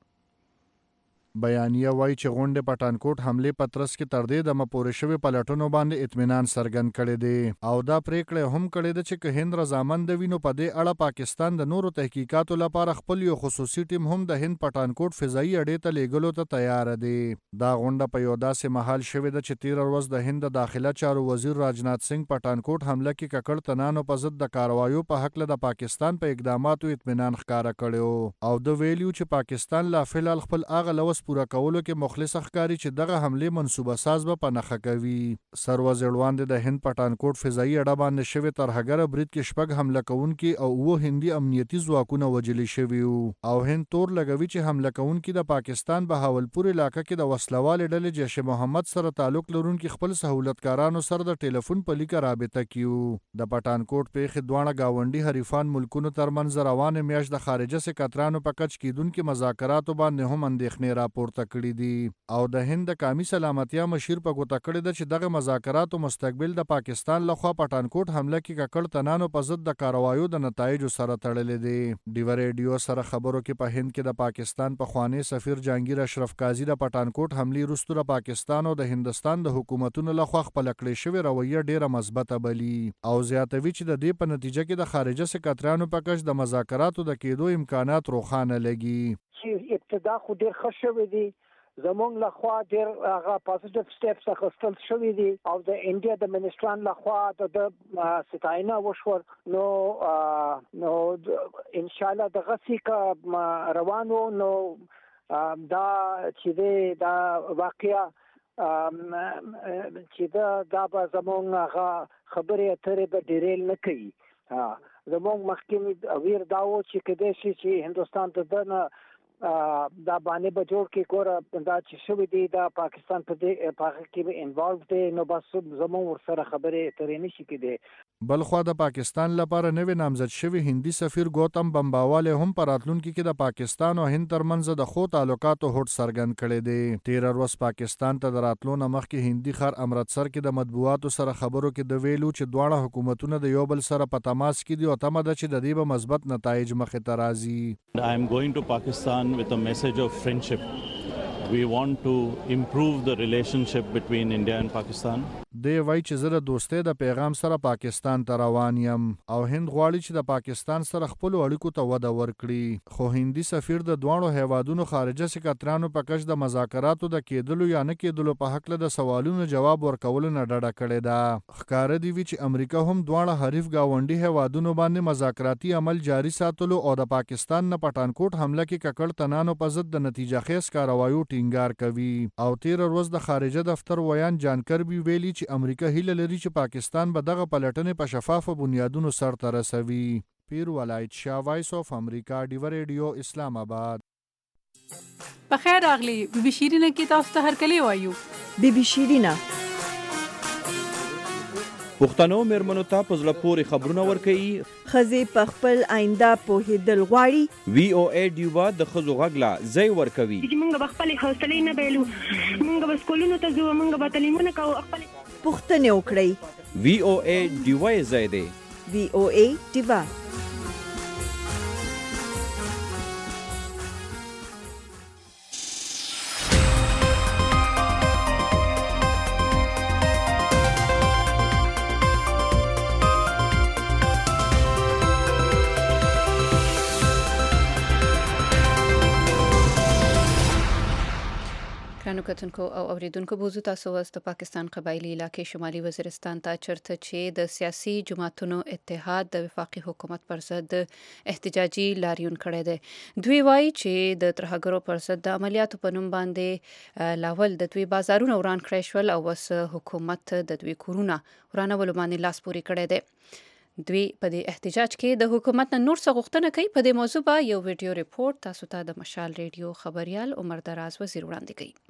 [SPEAKER 21] بیانیه وایي چې غونډې پټانکوټ حملې په ترڅ کې تر دې دمه پورې شوې پلټنو باندې اطمینان څرګند کړی دی او دا پریکړه هم کړې ده چې که هند رضامند وي نو په دې اړه پاکستان د نورو تحقیقاتو لپاره خپل یو خصوصي ټیم هم د هند پټانکوټ فضایي اډې ته لیږلو ته تیار دی. دا غونډه په یو داسې مهال شوې ده چې تیره ورځ د هند د داخله چارو وزیر راجنات سنگ پټانکوټ حمله کې ککړ تنانو په ضد د کاروایو په هکله د پاکستان په اقداماتو اطمینان ښکاره کړی او د ویلیو چې پاکستان لا فلحال خپل هغه لوس پوره کولو کې مخلص ښکاري چې دغه حملې منصوبه ساز به په نښه کوي. سروزر وړاندې د هند پټانکوټ فضایي اډه باندې شوې ترهګره برید کې 6 حمله کوونکي او 9 هندي امنیتي ځواکونه وژلي شوي او هند تور لګوي چې حمله کوونکي د پاکستان بهاولپور علاقه کې د وسلوالې ډلې جیش محمد سره تعلق لرونکي خپل سہولتکارانو سره د ټلیفون په لیکه رابطه کیو. د پټانکوټ پیښې دواړه گاونډي حریفان ملکونو ترمنځ روانه میاشت د خارجه سکرټرانو په کچ کېدونکو مذاکراتو باندې هم اندېښنې
[SPEAKER 10] راپورته کړي دي او د هند د قومي سلامتیا مشیر په ګوته کړې ده چې دغه مذاکراتو مستقبل د پاکستان لخوا پټانکوټ حمله کې ککړ تنانو په ضد د کاروایو د نتایجو سره تړلې دي. ډیو ریډیو سره خبرو کې په هند کې د پاکستان په خوانی سفیر جهانگیر اشرف قاضي د پټانکوټ حملې وروسته د پاکستان او د هندستان د حکومتونو لخوا خپل کړې شوې رویه ډیره مثبته بلی او زیاتوي چې د دې په نتیجه کې د خارجه سکرټرانو په کچ د مذاکراتو د کېدو امکانات روښانه لګي.
[SPEAKER 5] چې ابتدا خو ډیر ښه شوی دی، زمونږ لخوا ډیر هغه پازیټیو سټیپس اخیستل شوي دي او د انډیا د منسټران لخوا د ستاینه وشول. نو ان شاء الله د غسی روانو نو دا چې دا واقعیا چې دا به زمونږ هغه خبرې اترې به ډیریل نه کوي. زمونږ مخکې ویر دا و چې کېدای شي چې هندوستان ته دنه دا باندې به جوړ کې ګوره دا چې شوي دي دا پاکستان په دې هغه کې به انوالو دی، نو بس زمونږ ورسره خبرې اترې نه شي کېدی.
[SPEAKER 10] بلخوا د پاکستان لپاره نوی نامزد شوی هندي سفیر ګوتم بمباواله هم په راتلونکي کې د پاکستان او هند ترمنځ د ښو تعلقاتو هوډ څرګند کړی دی. تیر ورځ پاکستان ته د راتلو نه مخکې هندي ښار امرتسر کې د مطبوعاتو سره خبرو کې د ویلو چې دواړه حکومتونه د یو بل سره په تماس کې دي او تمه ده چې د دې به مثبت نتایج مخې ته راځي.
[SPEAKER 7] I am going to Pakistan with a message of friendship. We want to improve the relationship between India and Pakistan.
[SPEAKER 10] دی وای چې زه د دوستۍ د پیغام سره پاکستان ته روان یم او هند غواړي چې د پاکستان سره خپل اړیکو ته وده ورکړي. خو هندي سفیر د دواړو هیوادونو خارجه سکرټرانو په کچ د مذاکراتو د کېدلو یا نه کېدلو په هکله د سوالونو جواب ورکولو نه ډډه کړې ده. ښکاره دی چې امریکا هم دواړه حریف ګاونډي هیوادونو باندې مذاکراتي عمل جاري ساتلو او د پاکستان نه پټانکوټ حمله کې ککړ تنانو په ضد د نتیجه خیز کاروایو ټینګار کوي. او تیر ورځ د خارجه دفتر ویان جان کربي ویلي چې امریکا هیله لري چې پاکستان به دغه پلټنې په شفافه بنیادونو سرته رسوي. پیر ولایت شاه، وایس اف امریکا، ډیو ریډیو، اسلام آباد.
[SPEAKER 23] بخیر راغلی بی بی شیرینه کې تاسو ته هرکلی وایو.
[SPEAKER 1] بی بی شیرینه
[SPEAKER 24] پښتنو میرمنو ته په زړه پورې خبرونه ورکوي.
[SPEAKER 1] ښځې په خپل آینده پوهېدل غواړي.
[SPEAKER 24] وی او ای ډیوا د ښځو غږ لا ځای ورکوي.
[SPEAKER 25] موږ به خپلې حوصلې نه بایلو، موږ به سکولونو ته ځو، موږ به تعلیمونه کوو، خپلې
[SPEAKER 1] پوښتنې وکړئ.
[SPEAKER 24] وی او ای ډیوا یې ځای دی.
[SPEAKER 1] وی او ای ډیوا.
[SPEAKER 2] کتونکو او اوریدونکو بوزو تاسو واست پاکستان قبایلی علاقې شمالي وزیرستان ته چرته چې د سیاسي جماعتونو اتحاد د وفاقي حکومت پر ضد احتجاجي لاریون کړی دی. دوی وایي چې د ترهګرو پر ضد د عملیاتو په نوم باندې لاول د دوی بازارونه وران کړی شول او اوس حکومت د دوی کورونه ورانولو باندې لاس پورې کړی دی. دوی په دې احتجاج کې د حکومت نه نور څه غوښتنه کوي. په دې موضوع به یو ویډیو ریپورت تاسو ته د مشال ریډیو خبريال عمر دراز وزیر وړاندې کوي.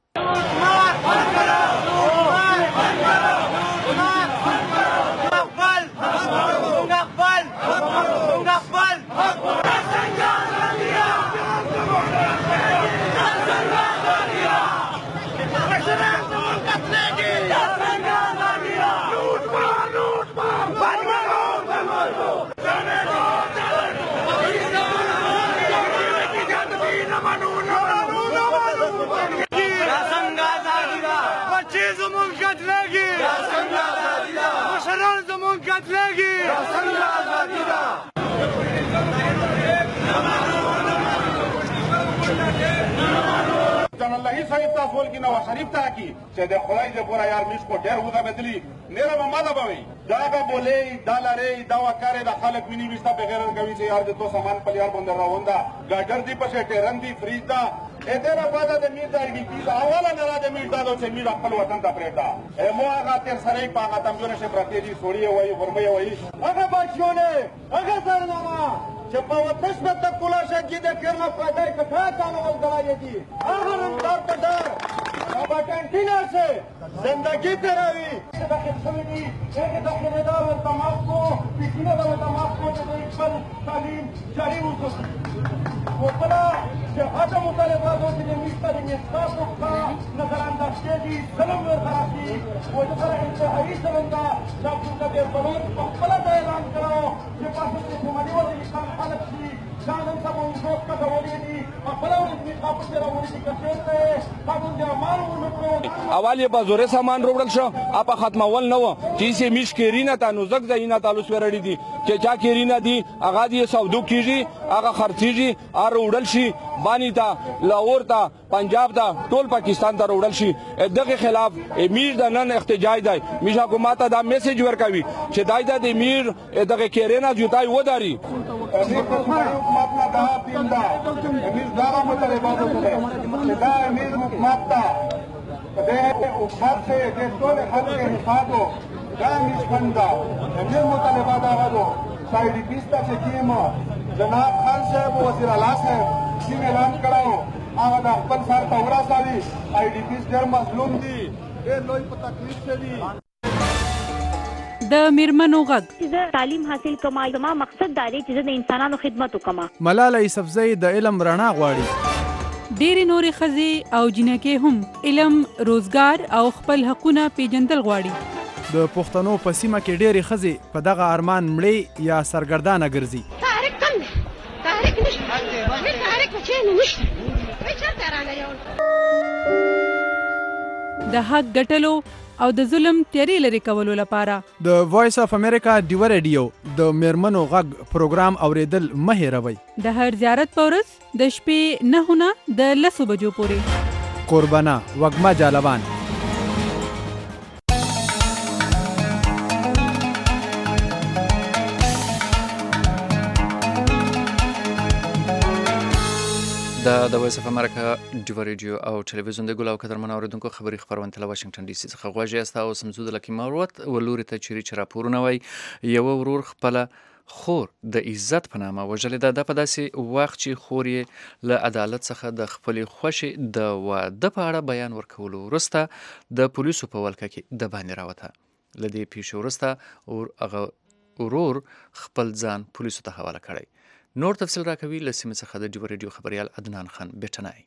[SPEAKER 26] الله صاحب تاسو ولګي نو شریف ته کی چې د خدای د پورا یار میش کو ډېر وځه بدلی میرا به ماده بوي دا به بولې دا لارې دا وکړې د خلک مینی وستا په غیر کوي چې یار د تو سامان په یار باندې راوندا ګاډر دی په ټیرن دی فریج دا اته را پاده د میر دای کی اوله نه را د میر دا چې میر خپل وطن ته پرېدا مو هغه تر سره په هغه تمجونه شه پرته دي سوري وای ورمه وای هغه بچونه هغه سرنامه چې په وتش په تکولا شګې د کړه په دای کټه تا نو غوډلای دي هغه نن تاسو ته دا بټن کینټینر سے زندگی تیراوي چې داخل شوي دي هغې داخلېدار ورته معاف کړو فکرونه به ورته معاف کړو چې دوی خپل تعلیم جاري وساتي خو کله چې هغه مطالباتو چې د میز ته د انصافو څخه نظرانداز کېږي ظلم ورته راشي و د سره انتهایي ظلم ده دا پورته ډېر بلوچ په خپله دا اعلان کړی چې پاسه چې شمالي وزیرستان خلک شي دا نن سبا اوږدوس کته ولې دي خپله ولسمي خاپه چې راوړي دي که چېرته یې پابندي اعمال ونه کړو
[SPEAKER 4] اول یې په زورې سامان روړل شو اپا ختمول نه و چې سې میش کېرینه تا نو زګ ځایونه تالو سپېرړي دي چې چا کېرینه دي هغه دې سودو کېږي هغه خرڅېږي هغه روړل شي بانی ته لاهور ته پنجاب ته ټول پاکستان ته روړل شي دغه خلاف امیر د نن احتجاج دی میش حکومت ته دا میسج ورکوي چې دای د امیر دغه کېرینه جوتای وداري
[SPEAKER 26] حکومت نه دا ټیم ده امیر دا مطالبات وکړي چې دا امیر حکومت ته د حکومت سے د ټول خلک حفاظت دا امیر څنګه امیر مطالبات هغه سایډ پیستا چې کیما جناب خان صاحب وزیر اعلی صاحب چې اعلان کړو هغه د خپل سر ته ورسالي آی ډی پیس ډېر مظلوم دي ډېر لوی په تکلیف کې دي
[SPEAKER 23] د میرمنو غږ
[SPEAKER 25] زه تعلیم حاصل کوم زما مقصد دا دی چې زه د انسانانو خدمت وکړم
[SPEAKER 24] ملاله یوسفزۍ د علم رڼا غواړي
[SPEAKER 23] ډېرې نورې ښځې او جینکې هم علم روزګار او خپل حقونه پیژندل غواړي
[SPEAKER 24] د پښتنو په سیمه کې ډېرې ښځې په دغه ارمان مړې یا سرګردانه ګرځي
[SPEAKER 25] تحریک کم دی تحریک نشته تحریک په چېرې نشته چېرته راغلی
[SPEAKER 23] د حق ګټلو او د ظلم تیارې لرې کولو لپاره
[SPEAKER 24] د وایس اف امریکا ډیو ریډیو د میرمنو غږ پروګرام اوریدل مه هېروئ
[SPEAKER 23] د هر زیارت په ورځ د شپې 9 نه د 10 بجو پورې
[SPEAKER 24] قربانه وږمه جالبان
[SPEAKER 3] د وایس اف امریکا ډیو ریډیو او ټلویزیون د ګل او قدرمن اوریدونکو خبري خبرونه له واشنگټن ډي سي څخه غواړي تاسو سمزود لکه مروت ولوري ته چیرې راپورونه وای یو ورور خپل خور د عزت په نامه وژلې ده په داسې وخت چې خور یې له عدالت څخه د خپلې خوښې د واده په اړه بیان ورکولو وروسته د پولیسو په ولکه کې د باندې راوته له دې پیښې وروسته ورور خپل ځان پولیسو ته حواله کړی نور تفصیل راکوي له سیمې څخه د ډیو ریډیو خبریال عدنان خان بیټنای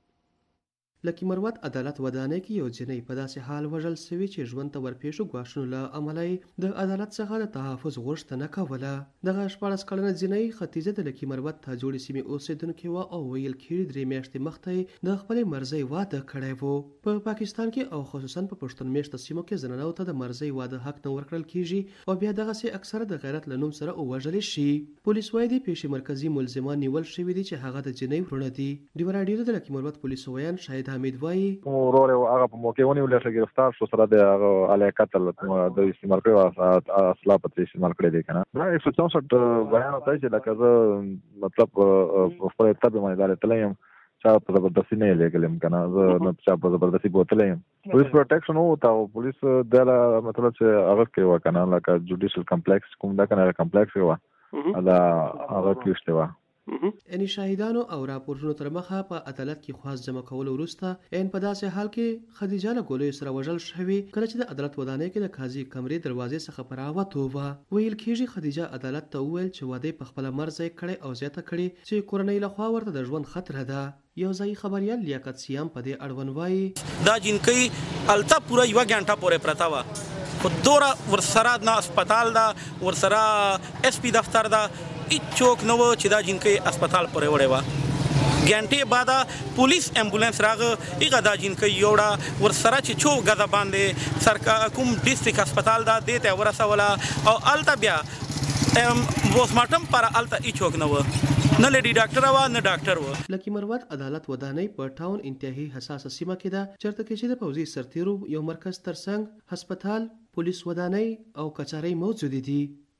[SPEAKER 6] لکه مروت عدالت ودانۍ کې یو جنۍ په داسې حال وژل سوي چې ژوند ته ورپېښو ګواښونو له امله د عدالت څخه د تحفظ غوښتنه کوله دغه 14 کلنه جنۍ ختیځه د لکي مروت ته جوړې سیمې اوسېدونکې وه او ویل کېږي 3 میاشتې مخته د خپلې مرزۍ واده کړی و په پاکستان کې او خصوصا په پښتون میشته سیمو کې زنانو ته د مرزۍ واده حق نه ورکړل کېږي او بیا دغسې اکثره د غیرت له نوم سره ووژلې شي پولیس وایي د پیښې مرکزي ملزمان نیول شوي دي چې هغه د جنۍ ورونه دي ډیو راډیو د لکي مروت پولیسو ویان شاهد حمید وایي
[SPEAKER 8] ورور هغه په موقع ونیول چې گرفتار شو سره د هغه علی قتل د استعمال کړو اصلا په استعمال کړی دی کنه دا 164 بیان کوي چې لکه مطلب خپل تابع باندې دالته تلیم چا په زبردستی نه لګلم کنه زه نه چا په زبردستی بوتلم پولیس پروټیکشن او تا پولیس دلا مطلب چې هغه کې وکنه لکه جوډیشل کمپلیکس کوم دا کنه کمپلیکس و دا هغه کېشته و
[SPEAKER 6] اني شاهدانو او راپورونو تر مخه په عدالت کې خواست جمع کول وروسته ان په داسې حال کې خدیجه له ګولې سره وژل شوې کله چې د عدالت ودانۍ کې د قاضي کمرې دروازې څخه پراوته و ویل کېږي خدیجه عدالت ته وویل چې واده په خپل مرز کړي او زیاته کړي چې کورنۍ له خوا ورته د ژوند خطر ده یو ځای خبريال لیاقت سیام په دې اړوند وایي
[SPEAKER 9] دا جنکۍ الته پوره یو غنټه پورې پرتا و خو دورا ورسره نه هسپتال دا ورسره اس پی دفتر دا هیڅوک نه و چې دا جنکۍ هسپتال پورې وړې وه غنټې بعد پولیس امبولانس راغه ایغه دا جنکۍ یوړه ورسره چې چو غدا باندې سرکار کوم ډیسټریکټ هسپتال دا دته ورسوله او الته بیا پوسټمارټم پر الته هیڅوک نه و نه لیډي ډاکټر و نه ډاکټر و
[SPEAKER 6] لکي مروت عدالت ودانۍ په ټاون انتهایی حساسه سیمه کې ده چرته کې چې د پوځي سرتیرو یو مرکز ترڅنګ هسپتال پولیس ودانۍ او کچارۍ موجود دي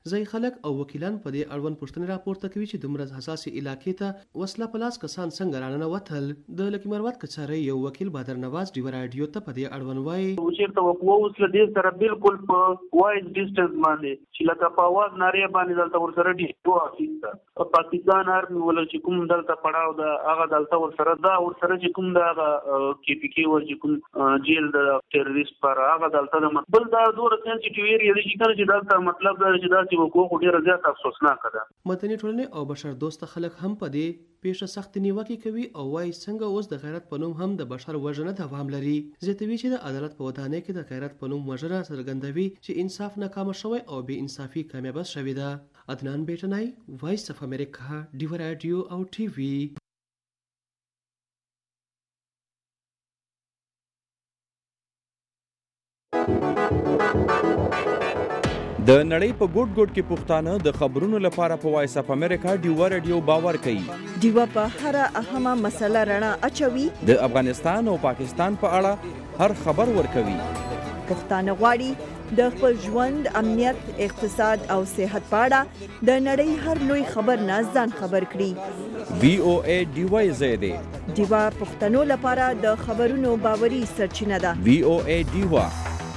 [SPEAKER 6] ځای خلک او وکیلان په دې اړوند پوښتنې راپورته کوي چې دومره حساسې علاقې ته وسله په لاس کسان څنګه راننوتل. د لکي مروت کچاري یو وکیل بادر نواز ډیو رادیو ته په دې اړوند وایي
[SPEAKER 11] چېرته وقوه وسله دې سره بالکل په وایز ډیسټنس باندې چې لکه په اواز نارې باندې دلته ورسره ډیو اخیسته پاکستان آرمي ولر چې کوم دلته پړاو ده هغه دلته ورسره چې کوم د کې پی کې ور چې کوم جیل د ټیرریست پر هغه دلته د بل دا دوه سنسټیو ایریا دي چې دلته مطلب دا چې دا چې وکړو ډیره زیات افسوسناک ده.
[SPEAKER 6] مدني ټولنې او بشر دوست خلک هم په دې پیښه سخت نیوکه کوي او وايي څنګه اوس د غیرت په نوم هم د بشر وژنه دوام لري. زیاتوي چې د عدالت په ودانۍ کې د غیرت په نوم وژنه څرګندوي چې انصاف ناکام شوی او بې انصافي کامیابه شوې ده. عدنان بیٹنای، وایس اف امریکا، ډیو رادیو او ټي وي.
[SPEAKER 13] د نړۍ په ګوټ ګوټ کې پښتانه د خبرونو لپاره په وایس اف امریکا ډیو رادیو باور کوي.
[SPEAKER 1] ډیو په هر اهمه مسله رڼا اچوي.
[SPEAKER 13] د افغانستان او پاکستان په اړه هر خبر ورکوي.
[SPEAKER 1] پښتانه غواړي د خپل ژوند، امنیت، اقتصاد او صحت په اړه د نړۍ هر لوی خبر نه ځان خبر کړي.
[SPEAKER 13] VOA ډیو زیاده
[SPEAKER 1] ډیو پښتنو لپاره د خبرونو باوري سرچینه ده.
[SPEAKER 13] VOA ډیو.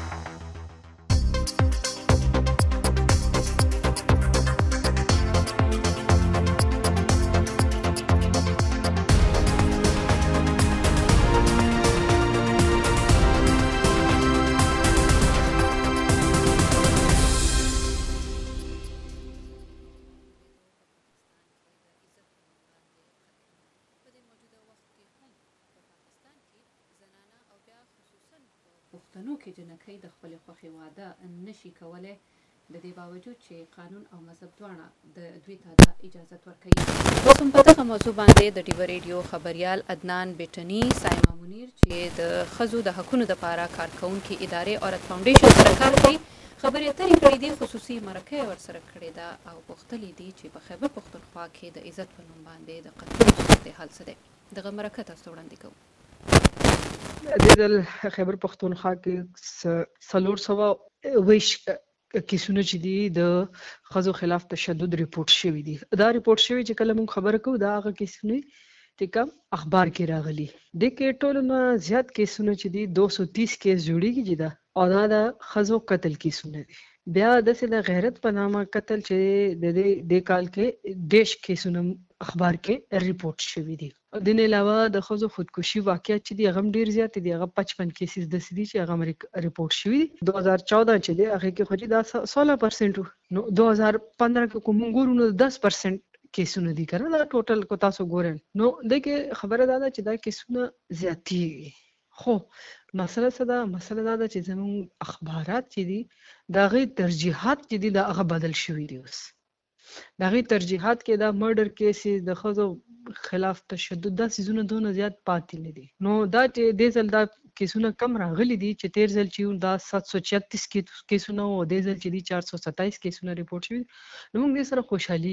[SPEAKER 2] پښتنو کې جنکۍ د خپل خوښي واده نشي کولای د دې باوجود چې قانون او مذهب دواړه د دوی ته د اجازه ورکوي. اوس هم په دغه موضوع باندې د ډیو رادیو خبريال عدنان بیٹنی، سایما منیر چې د ښځو د حقونو لپاره کارکونکي ادارې اورت فاونډیشن سره کار کوي خبرې اترې کړې دي. خصوصي مرکه ورسره کړې ده او پوښتلې دي چې په خیبر پښتونخوا کې د عزت په نوم باندې د قتل صورتحال څه دی. دغه مرکه تاسو وړاندې کوو.
[SPEAKER 14] د خیبر پښتونخوا کې 420 کیسونه چې دي د ښځو خلاف تشدد ریپورت شوي دي. دا ریپورت شوي چې کله موږ خبره کوو دا هغه کیسونه چې کوم اخبار کې راغلي د کې ټولو نه زیات کیسونه چې دي 230 کیس جوړیږي چې دا او دا د ښځو قتل کیسونه دي. بیا داسې د غیرت په نامه قتل چې د کال کې 10 کیسونه اخبار کې ریپورت شوي دي. د نه علاوه د ښځو خودکشي واقعیت چې دي هغه ډیر زیات دي. هغه 55 کیسز د سدي چې هغه ریپورت شوي دي. 2014 چې دی هغه کې خو دا 16% نو 2015 کې کوم ګورو نو 10% کیسونه دي کنه. دا ټوټل کو تاسو ګورئ نو د کې خبره ده چې دا کیسونه زیاتی. خو مسله څه ده؟ مسله دا ده چې زموږ اخبارات چې دي دا غي ترجیحات چې دي دا هغه بدل شوي دي. اوس دا غي ترجیحات کې دا مرډر کیسز د ښځو خلاف تشدد دا سيزونه دونه زیات پاتې نه دي. نو دا چې د ځل دا کیسونه کم راغلي دي چې 13 ځل چې دا 736 کیسونه او د ځل چې دي 427 کیسونه ریپورت شوي. نو موږ دې سره خوشحالي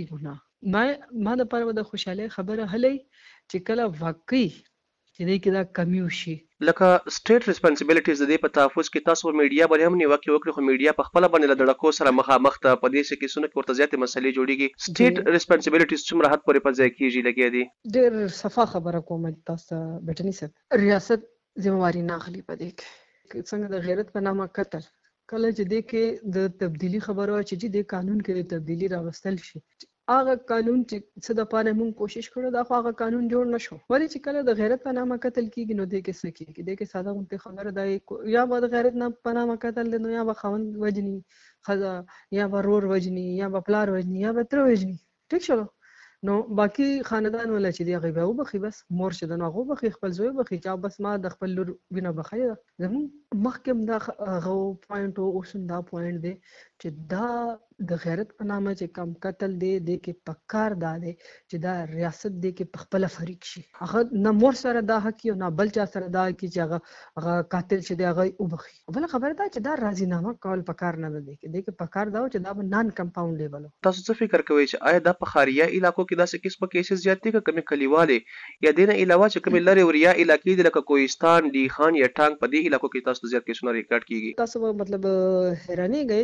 [SPEAKER 14] ګونه ما د پاره د خوشاله خبره هلې چې کله واقعي چې دې کې دا کمی وشي.
[SPEAKER 6] لکه سټیټ ریسپانسیبিলিټیز د دې په تحفظ کې تاسو میډیا باندې هم نیوکه وکړي خو میډیا په خپل باندې له دړکو سره مخامخ ته په دې کې څونه کې ورته زیاتې مسلې جوړیږي. سټیټ ریسپانسیبিলিټیز څومره حد پورې په ځای کېږي لګیا دي.
[SPEAKER 14] ډېر صفه خبره کوم تاسو بیٹنی صاحب ریاست ذمہواری نه اخلي په دې کې څنګه د غیرت په نامه قتل کله چې دې کې د تبدیلی خبره چې د قانون کې تبدیلی راوستل شي. هغه قانون چې څه د پاره موږ کوشش کړو دا هغه قانون جوړ نشو. ولی چې کله د غیرت په نامه قتل کیږي نو د کې څه کیږي د کې ساده غونډه خبره ده یا به د غیرت په نامه قتل نو یا به خوند وجني خزا یا به رور وجني یا به پلار وجني یا به تر وجني. ټیک شو نو باقی خاندان ولا چې دی غیبه وبخي بس مور چې د نغو بخي خپل زوی بخي چې بس ما د خپل لور وینه بخي زمو محکم دا غو پوینټ او اوسن دا پوینټ دی چې دا د غیرت په نامه چې کم قتل دی د کې پکار دا دی چې دا ریاست دی کې خپل فریق شي. هغه نه مور سره دا حق او نه بل چا سره دا کی چې هغه قاتل چې دی هغه وبخي. بل خبره دا چې دا راضینامه کول پکار نه دی کې د کې پکار دا چې دا نان کمپاوند لیول.
[SPEAKER 6] تاسو څه فکر کوئ چې آیا د پخاریا علاقو کې داسې قسمه کیسز زیات دي که کمی کلیواله یا دینه علاوه چې کوم لری وریا علاقې د لکه کوهستان دی خان یا ټانګ په دې علاقو کې تاسو زیات کیسونه ریکارډ کیږي؟
[SPEAKER 14] تاسو مطلب حیرانی غي چې موږ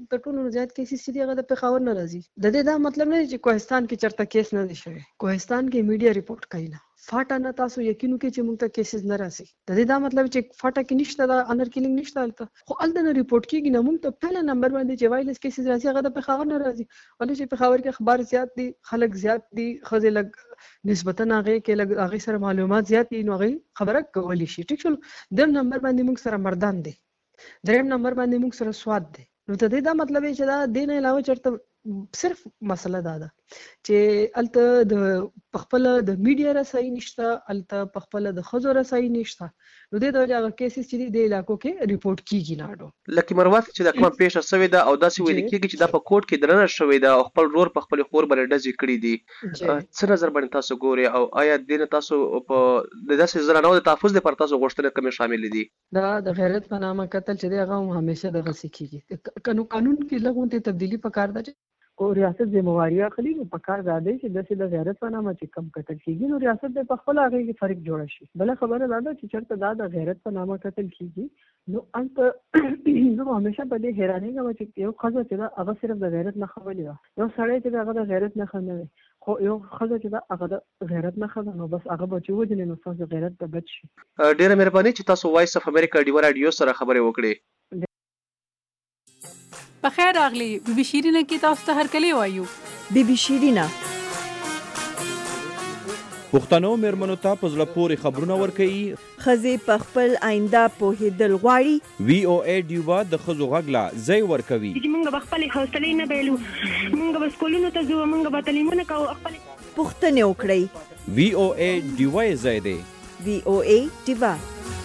[SPEAKER 14] د ټولو زیات کیسز چې هغه د پېښور نه راځي. د دې دا مطلب نه دی چې کوهستان کې چرته کیس نه دی شوی. کوهستان کې میډیا ریپورت کوي نه. فاټا نه تاسو یقینو کې چې موږ ته کیسز نه راځي. د دې دا مطلب چې فاټا کې نشته دا انر کیلینګ نشته البته خو الته نه ریپورت کیږي نه. موږ ته پهله نمبر باندې چې وایلس کیسز راځي هغه د پېښور نه راځي. ولې چې پېښور کې اخبار زیات دي، خلک زیات دي، خزه لګ نسبتا هغه کې لګ هغه سره معلومات زیات دي نو هغه خبره کولی شي. ټیک شول. د نمبر باندې موږ سره مردان دي، دریم نمبر باندې موږ سره سواد دي. نو ته دا مطلب چې دا دین علاوه چرته صرف مسله دا ده چې الته د خپل د میډیا رسایي نشته، الته خپل د خزو رسایي نشته. نو د دې هغه کیسز چې د علاقو کې ریپورت کیږي نه.
[SPEAKER 6] لکه مروت چې د کوم پیښه شوې ده او داسې ویل کیږي چې دا په کوټ کې درنه شوې ده او خپل رور په خپل خور باندې ډزې کړې دي. څه نظر باندې تاسو ګوري او آیا دین تاسو په داسې زرانو د تحفظ لپاره تاسو غوښتنه کومه شامل دي؟
[SPEAKER 14] دا د غیرت په نامه قتل چې هغه همیشه د غسی کیږي. قانون کې لغونته تبدیلی پکار ده او ریاست ذمہواری اخلي نو پکار زده چې د غیرت په نامه چې کم قتل کیږي نو ریاست د خپل هغه کې فرق جوړ شي. بل خبره ده چې چرته د غیرت په نامه قتل کیږي نو انت نو همیشه په دې حیراني کوم چې یو خزه چې هغه صرف د غیرت نه خبري ده، یو سړی چې هغه د غیرت نه خبري خو یو خزه چې هغه د غیرت نه خبري نو بس هغه بچو ودی نو تاسو غیرت ته بچ شي.
[SPEAKER 6] ډیره مهرباني چې تاسو وایس اف امریکا ډیو رادیو سره خبرې وکړې.
[SPEAKER 23] بخیر راغلی بی بی شیرینه کې تاسو ته هرکلی وایو.
[SPEAKER 1] بی بی شیرینه
[SPEAKER 13] پښتنو میرمنو ته په زړه پورې خبرونه ورکوي.
[SPEAKER 1] ښځې په خپل آینده پوهېدل غواړي.
[SPEAKER 13] وی او ای ډیوبا د ښځو غږ لا ځای ورکوي.
[SPEAKER 25] موږ به خپلې حوصلې نه بایلو، موږ به سکولونو ته ځو، موږ به تعلیمونه کوو، خپلې
[SPEAKER 1] پوښتنې وکړئ.
[SPEAKER 13] وی او ای ډیوبا یې ځای دی.
[SPEAKER 1] وی او ای ډیوبا.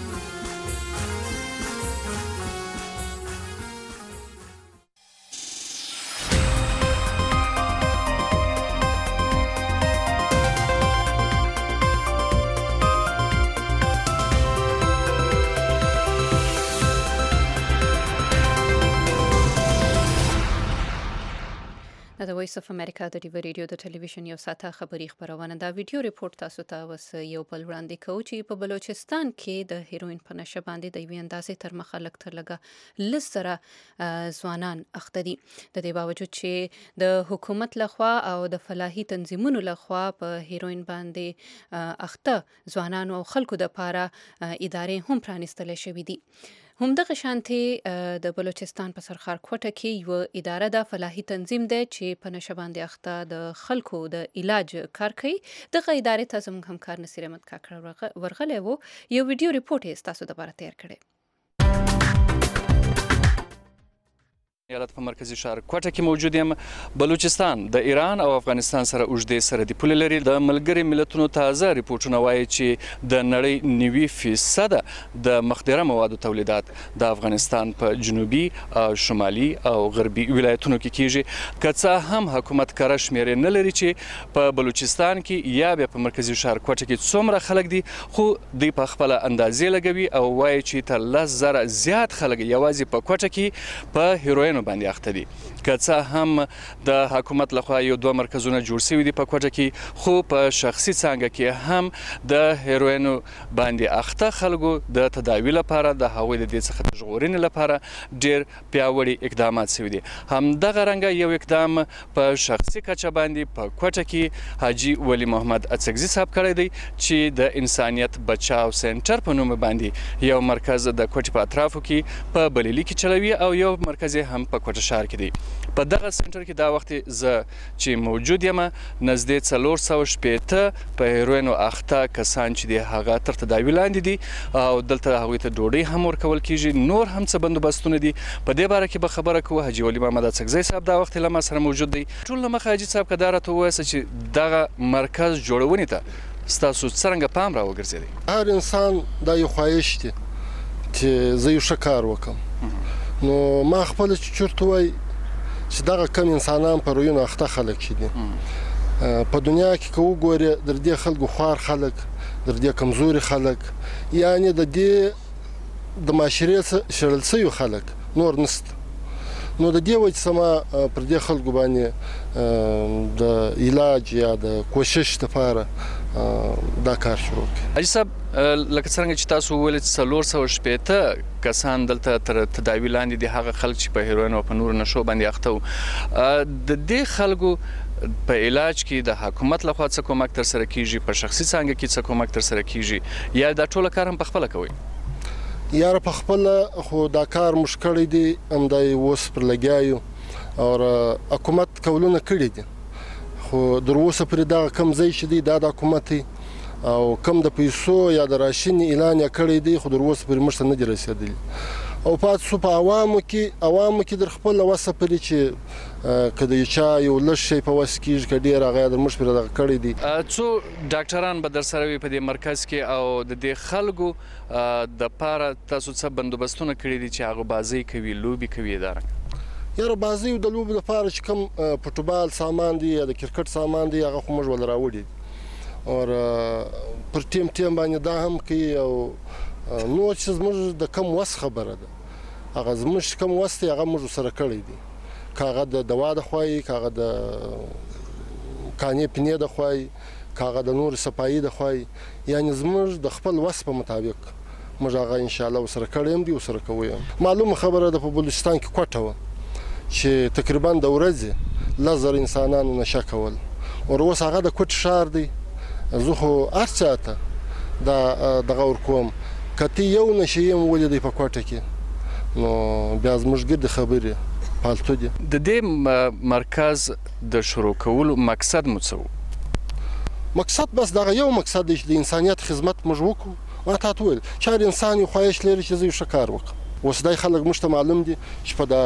[SPEAKER 2] د وایس اف امریکا د ډیو ریډیو د ټلویزیون یو ساته خبري خبرونه دا ویډیو ریپورت تاسو ته وس یو بل وړاندې کوي چې په بلوچستان کې د هیروین په نشه باندې د یوې اندازې تر مخه لږ تر لږه لسره ځوانان اخته دي. د دې باوجود چې د حکومت لخوا او د فلاحي تنظیمونو لخوا په هیروین باندې اخته ځوانانو او خلکو د پاره ادارې هم پرانیستل شوې دي. همدغه شانتي د بلوچستان په سرخار کوټه کې یو اداره د فلاحي تنظیم دی چې په نشه باندې اخته د خلکو د علاج کار کوي. دغه ادارې ته زموږ همکار نصیر احمد کاکړ ورغلی وو. یو ویډیو ریپورت یې تاسو لپاره تیار کړی.
[SPEAKER 3] ایالت په مرکزی ښار کوټه کې موجود یم. بلوچستان د ایران او افغانستان سره اوږدې سرحدي پولې لري. د ملګري ملتونو تازه ریپورټونه وایي چې د نړۍ 90% د مخدره موادو تولیدات د افغانستان په جنوبي او شمالي او غربي ولایتونو کې کیږي. که څه هم حکومت کره شمیرې نه لري چې په بلوچستان کې یا بیا په مرکزی ښار کوټه کې څومره خلک دي، خو دوی په خپله اندازې لګوي او وایي چې تر 10,000 زیات خلک یوازې په کوټه کې په هیروین باندې اخته دي. که څه هم د حکومت لخوا یو دوه مرکزونه جوړ شوي دي په کوټه کې، خو په شخصي څانګه کې هم د هیروینو باندې اخته خلکو د تداوی لپاره د هغوی د دې څخه د ژغورنې لپاره ډېر پیاوړي اقدامات شوي دي. همدغه رنګه یو اقدام په شخصي کچه باندې په کوټه کې حاجي ولی محمد اڅکزي صاحب کړی دی چې د انسانیت بچاو سنټر په نوم باندې یو مرکز د کوټې په اطرافو کې په بلیلي کې چلوي او یو مرکز هم په کوټه ښار کې دی. په دغه سنټر کې دا وخت زه چې موجود یم نږدې 460 په هیروینو اخته کسان چې دي هغه تر تداوی لاندې دي او دلته هغوی ته ډوډۍ هم ورکول کیږي. نور هم څه بندوبستونه دي په دې باره کې به خبره کوو. حاجي ولی محمد اڅکزی صاحب دا وخت له ما سره موجود دی. ټول له مخه حاجي صاحب که دا راته ووایاست چې دغه مرکز جوړونې ته ستاسو څرنګه پام راوګرځېدی؟
[SPEAKER 15] هر انسان دا یو خواهش دی چې زه یو ښه کار وکړم. نو ما خپل چې چورته وای چې دغه کم انسانان په رویونو اخته خلک چې دي په دنیا کې که وګورې در دې خلکو خوار خلک، در دې کمزوري خلک، یعنې د دې د معاشرې شړل شوي خلک نور نشته. نو د دې وجې سما پر دې خلکو باندې د علاج یا د کوشش لپاره دا کار شروع کړ.
[SPEAKER 3] حاجي صاحب لکه څنګه چې تاسو وویل 480 کسان دلته تر تداوی لاندې دي هغه خلک چې په هیروین او په نورو نشو باندې اخته وو د دې خلکو په علاج کې د حکومت لخوا څه کومک ترسره کیږي په شخصي څانګه کې څه کومک ترسره کیږي یا دا ټول کار هم په خپل کوي
[SPEAKER 15] یاره په خپل خو دا کار مشکل دي هم د اوس پر لګیاو او حکومت کولونه کړی دي خو دروسه پر دا کم ځای شدي د حکومت او کم د پیسو یا د راشن اعلان کړی دی خو دروسه پر مشته نه دی رسیدلی او پاتې په عوامو کې در خپل وسه پرې چې کله چا یو لږ شي په وس کې کډیر هغه د مشپره د کړی دي
[SPEAKER 3] څو ډاکټران به در سره وي په دې مرکز کې او د دې خلکو د پاره تاسو څه بندوبستونه کړی دي چې هغه بازی کوي لوبي کوي اداره
[SPEAKER 15] یاره بازی د لوبو لپاره چې کوم فوټبال سامان دي یا د کرکټ سامان دي هغه خو موږ ول راوړي او پر ټیم باندې دا هم کوي او نو چې موږ د کم وس خبره ده هغه زموږ کم وس ته هغه موږ سره کړی دي کاغه د دوا د خوای کاغه د کانې پنې د خوای کاغه د نور صفایي د خوای یعنی زموږ د خپل وس په مطابق موږ هغه ان شاء الله سره کړیم دي سره کوو معلومه خبره ده په بلوچستان کې کوټه چې تقریبا د ورځې لزر انسانانو نشه کول او اوس هغه د کوټ شهر دی زه خو ارچاته دا دغه ور کوم کته یو نشیم ولې په کوټه کې نو بیا زموږ ګرد خبرې پالتو دي
[SPEAKER 3] د دې مرکز د شروع کولو مقصد مو څه
[SPEAKER 15] مقصد بس دغه یو مقصد دی چې د انسانیت خدمت موږ وکړو ما ته ویل چې انسان یو خواهش لري چې زه یو کار وکړم اوس دای خلک مشته معلوم دي چې په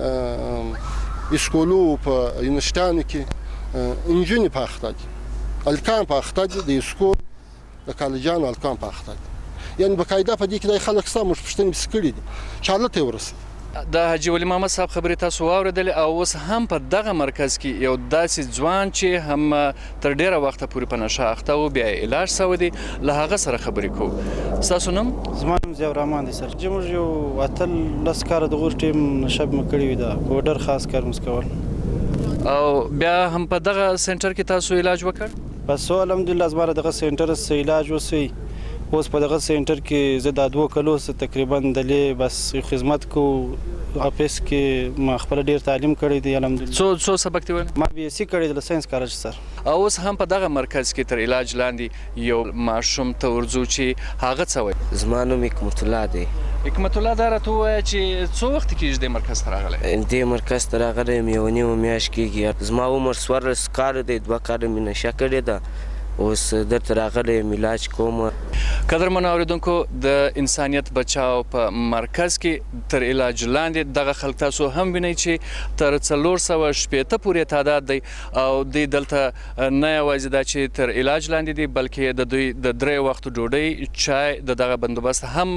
[SPEAKER 15] د اسکولو په یونیورسيټانو کې انجونی په اخته دي الکان په اخته دي د اسکول د کالجانو الکان په اخته دي یعنی بقاعده په دې کې د خلک سم پښتني بسکړي دي چې حالت ورسي
[SPEAKER 3] د حاجی ولی محمد صاحب خبرې تاسو واوریدل او اوس هم په دغه مرکز کې یو داسې ځوان چې هم تر ډیره وخت پورې په نشه اخته و بیا علاج سوی دی له هغه سره خبرې کوو تاسو نوم
[SPEAKER 16] زما نوم ضیاء الرحمن دی سر چې موږ یو اتل لس کاره د غور ټیم نشه مې کړی وي دا کوډر خاص کار موږ کول
[SPEAKER 3] او بیا هم په دغه سنټر کې تاسو علاج وکړ
[SPEAKER 16] بس الحمدلله زما دغه سنټر سره علاج وسوي اوس په دغه سنټر کې زه د 2 کلو تقریبا دلې بس خدمت کو اپس کې ما خپل ډیر تعلیم کړی دی الحمدلله
[SPEAKER 3] څو سبق دی
[SPEAKER 16] ما بي اس سي کړی د ساينس کالج سر
[SPEAKER 3] اوس هم په دغه مرکز کې تر علاج لاندې یو ماشوم ته ورځو چې هغه څه وایي
[SPEAKER 17] زما نوم حکمت الله دی
[SPEAKER 3] حکمت الله دا راته وایي چې څو وخت کېږي د مرکز ته راغلی
[SPEAKER 17] دې مرکز ته راغلی یم یو نیمه میاشت کېږي زما عمر 14 کاله دی 2 کاله مې نشه کړې ده اوس درته راغلی یم علاج کوم
[SPEAKER 3] قدرمنو اورېدونکو د انسانیت بچاو په مرکز کې تر علاج لاندې دغه خلک تاسو هم وینئ چې تر 480 پورې تعداد دی او دوی دلته نه یوازې دا چې تر علاج لاندې دي بلکې د دوی د 3 وختو ډوډۍ چای دغه بندوبست هم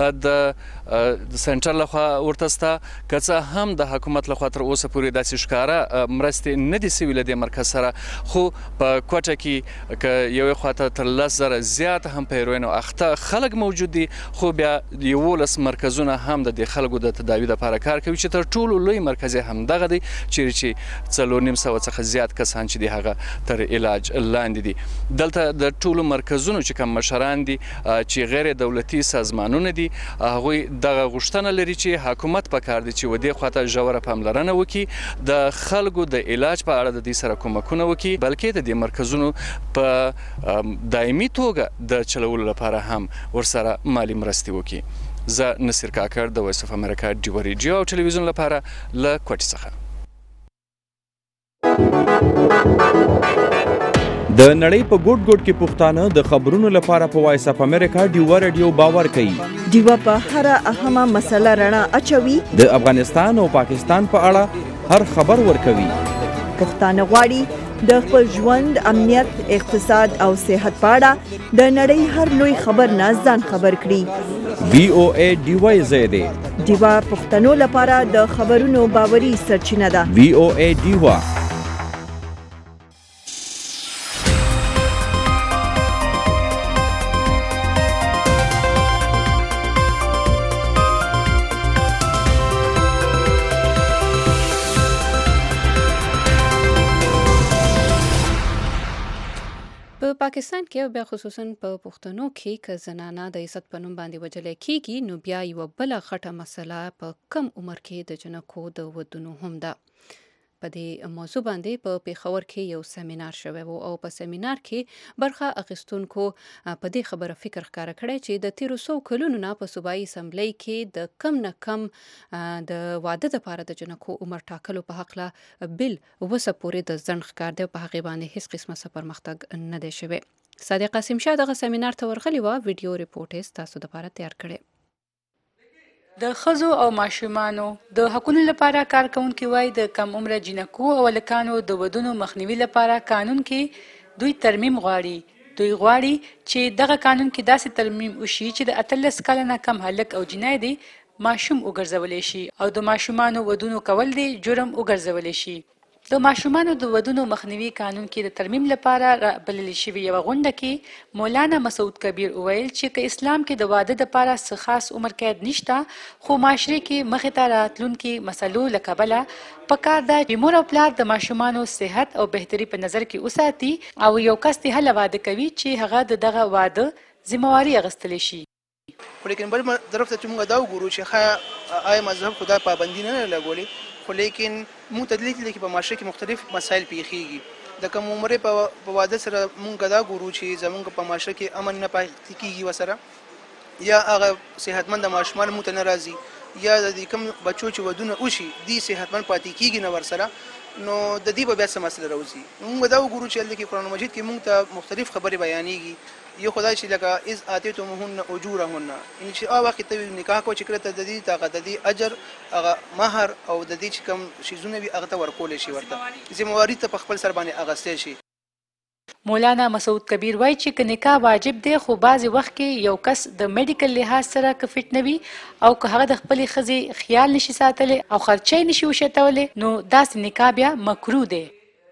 [SPEAKER 3] د سنټر لخوا ورته سته که څه هم د حکومت لخوا تر اوسه پورې داسې ښکاره مرستې نه دي سوي له دې مرکز سره خو په کوټه کې که یوې خواته تر 10,000 زیات هم په هیروین او اخته خلک موجود دي خو بیا 11 مرکزونه هم د دې خلکو د تداوي لپاره کار کوي چې تر ټولو لوی مرکز هم دغه دی چې 4.5 څخه زیات کسان چې دي هغه تر علاج لاندې دي دلته د ټولو مرکزونو چې کوم مشران دي چې غیر دولتي سازمانونه دي هغوی دغه غوښتنه لري چې حکومت په کار دي چې ودې خواته ژوره پاملرنه وکړي د خلکو د علاج په اړه د دې سره کومکونه وکړي بلکې د دې مرکزونو په دایمي توګه د چلولو لپاره هم ورسره مالی مرستې وکړي زه نصیر کاکړ د وایس اف امریکا ډیو ریډیو او ټلویزیون لپاره له کوټې څخه
[SPEAKER 13] د نړۍ په ګوټ ګوټ کې پښتانه د خبرونو لپاره په وایس اف امریکا ډیو ریډیو باور کوي
[SPEAKER 1] ډیو په هر اهمه مسله رڼا اچوي
[SPEAKER 13] د افغانستان او پاکستان په اړه هر خبر ورکوي
[SPEAKER 1] پښتانه غواړي د خپل ژوند امنیت اقتصاد او صحت په اړه د نړۍ هر لوی خبر نه ځان خبر کړي
[SPEAKER 13] VOA ډیوای زیاده
[SPEAKER 1] ډیوا پښتنو لپاره د خبرونو باوري سرچینه ده
[SPEAKER 13] VOA ډیوا
[SPEAKER 2] پاکستان کې بیا خصوصا په پښتنو کې که زنانه د عزت په نوم باندې وجلې کیږي نو بیا یو بل غټه مسله په کم عمر کې د جنکو د ودونو هم ده. په دې موضوع باندې په پیښور کې یو سیمینار شوی و او په سیمینار کې برخه اخیستونکو په دې خبره فکر ښکاره کړی چې د تیرو 100 کلونو نه په صوبایي اسمبلی کې د کم نه کم د واده لپاره د جنکو عمر ټاکلو په حق له بل وسه پورې د ځنډ ښکار دی او په هغې باندې هیڅ قسمه څه پرمختګ نه دی شوی. صادق قاسم شاه دغه سیمینار ته ورغلی وه. ویډیو ریپورټ یې ستاسو دپاره تیار کړی.
[SPEAKER 12] د ښځو او ماشومانو د حقونو لپاره کارکونکي وایي د کم عمره جنکو او هلکانو د ودونو مخنیوي لپاره قانون کې دوی ترمیم غواړي. دوی غواړي چې دغه قانون کې داسې ترمیم وشي چې د 18 کاله نه کم هلک او جنۍ دی ماشوم وګرځولی شي او د ماشومانو ودونو کول دی جرم وګرځولی شي. د ماشومانو د ودونو مخنیوي قانون کې د ترمیم لپاره رابلل شوې یوه غونډه کې مولانا مسعود کبیر وویل چې که اسلام کې د واده دپاره څه خاص عمر قید نشته خو معاشرې کې مخې ته راتلونکي مسلو له کبله پکار ده چې مور او پلار د ماشومانو صحت او بهتري په نظر کې وساتي او یو کس ته هله واده کوي چې هغه د دغه واده ذمہواری اخیستلی شي.
[SPEAKER 18] لیکن بل طرف ته چې موږ دا وګورو چې آیا مذهب خو دا پابندي نه لګولې خو لیکن موږ ته دلته کې په معاشره کې مختلف مسایل پیښیږي. د کم عمرې په واده سره موږ دا ګورو چې زموږ په معاشره کې امن نه پاتې کېږي ورسره یا هغه صحتمند ماشومان موږ ته نه راځي یا د کم بچو چې ودونه وشي دي صحتمند پاتې کېږي نه ورسره نو د دې په بیا څه مسله راوځي. موږ دا وګورو چې هلته کې قرآن مجید کې موږ ته مختلف خبرې بیانېږي. یو خدای چې لکه اذ آتیتموهن اجورهن یعنې چې هغه وخت ته نکاح کوو چې کله ته د دې هغه د دې اجر هغه مهر او د دې چې کوم شیزونه وي هغه ته ورکولی شي ورته ذمہواري ته په خپل سر باندې اخیستی شي.
[SPEAKER 12] مولانا مسعود کبیر وایي چې که نکاح واجب دی خو بعضې وخت کې یو کس د میډیکل لحاظ سره که فټ نه وي او که هغه د خپلې ښځې خیال نشي ساتلی او خرچی نشي وشتولی نو داسې نکاح بیا مکروه دی.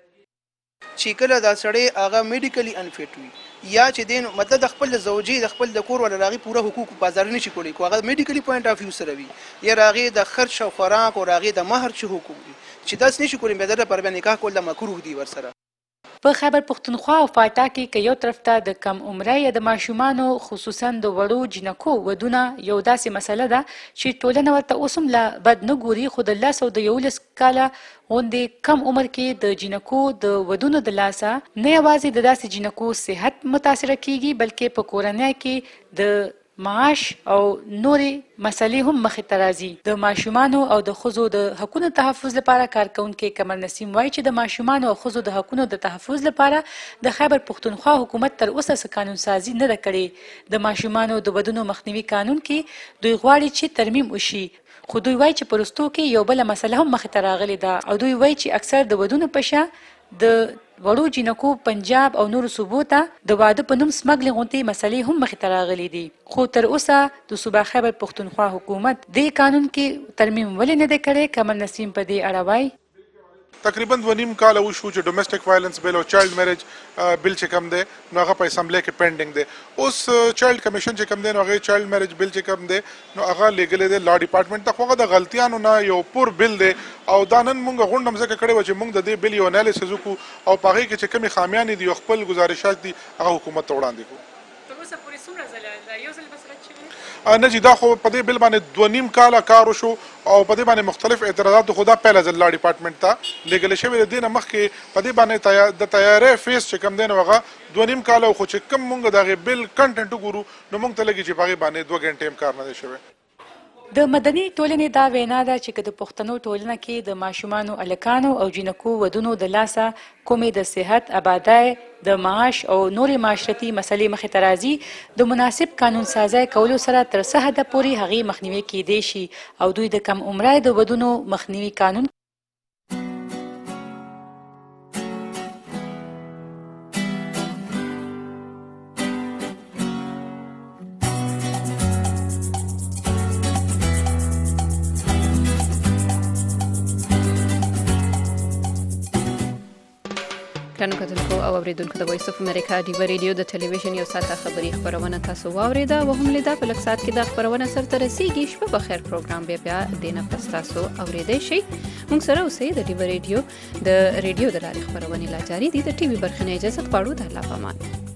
[SPEAKER 18] چې کله دا سړی هغه میډیکلی انفټ وي یا چې دین مطلب د خپل زوجي د خپل د کور ولا راغي پوره حقوق بازار نشي کولی کو هغه میډیکلی پوینټ اف ویو سره وي یا راغي د خرچ او خوراک او راغي د مہر چې حقوق دي چې داس نشي کولی به در پر نکاح کول د مکروه دي ورسره.
[SPEAKER 12] په خیبر پښتونخوا او فاټا کې که یو طرف ته د کم عمره یا د ماشومانو خصوصا د وړو جنکو ودونه یو داسې مسله ده چې ټولنه ورته اوس هم لا بد نه ګوري خو د 11 کاله غوندې کم عمر کې د جنکو د ودونو د لاسه نه یوازې د داسې جنکو صحت متاثره کیږي بلکې په کورنۍ کې د معاش او نورې مسلې هم مخې ته راځي. د ماشومانو او د ښځو د حقونو تحفظ لپاره کارکونکي قمر نسیم وایي چې د ماشومانو او ښځو د حقونو د تحفظ لپاره د خیبر پښتونخوا حکومت تر اوسه څه قانون سازي نه ده کړې. د ماشومانو د ودونو مخنیوي قانون کې دوی غواړي چې ترمیم وشي خو دوی وایي چې په وروستو کې یو بله مسله هم مخې ته راغلې ده او دوی وایي چې اکثر د ودونو په شا د وړو جنکو پنجاب او نورو صوبو ته د واده په نوم سمګلې غوندې مسلې هم مخې ته راغلي دي خو تر اوسه د صوبه خیبر پښتونخوا حکومت دې قانون کې ترمیم ولې نه دی کړی. قمر نسیم په دې اړه وایي
[SPEAKER 19] تقریبا 2.5 کال وشو چې ډومېسټک وایلنس بل او چایلډ میرج بل چې کوم دی نو هغه په اسمبلی کې پینډینګ دی. اوس چایلډ کمیشن چې کوم دی نو هغه چایلډ میرج بل چې کوم دی نو هغه لیګل دی لا ډپارټمنټ ته خو د غلطیانو نه یو پور بل دی او دا نن مونږ غونډه مزه کړې و چې مونږ د دې بل یو انالیسز وکړو او په هغه کې چې کومې خامیان دي او خپل گزارشات دي هغه حکومت ته وړاندې کړو.
[SPEAKER 12] تر اوسه پورې څومره ځله یو ځل بس
[SPEAKER 19] نه جی دا خو په دې بل باندې 2.5 کاله کار وشو او په دې باندې مختلف اعتراضات خو دا پهله ځل لا ډپارټمنټ ته لیګل شوی د دې نه مخکې په دې باندې د تیارې فیس چې کوم دی نو هغه 2.5 کاله خو چې کوم مونږ دغه بل کنټنټ وګورو نو مونږ ته لګي چې په هغې باندې 2 غنټې هم کار نه دی شوی.
[SPEAKER 12] د مدني ټولنې دا وینا ده چې که د پښتنو ټولنه کې د ماشومانو هلکانو او جنکو ودونو د لاسه کومې د صحت آبادۍ د معاش او نورې معاشرتي مسلې مخې ته راځي د مناسب قانون سازۍ کولو سره تر څه حده پورې هغې مخنیوي کیدی شي او دوی د کم عمره د ودونو مخنیوي قانون
[SPEAKER 2] ګرانو کتونکو او اوریدونکو د وایس اف امریکا ډیو ریډیو د ټلویزیون یو ساعته خبري خبرونه تاسو واوریده او هم لیدا په لږ ساعت کې د خبرونه سره رسیدي. شپه بخیر پروګرام بیا دینه پس تاسو اوریدئ شئ. موږ سره اوسئ. د ډیو ریډیو د لارې خبرونه لا جاري دي. د ټي وي برخه نه اجازه غواړو. د الله پامان.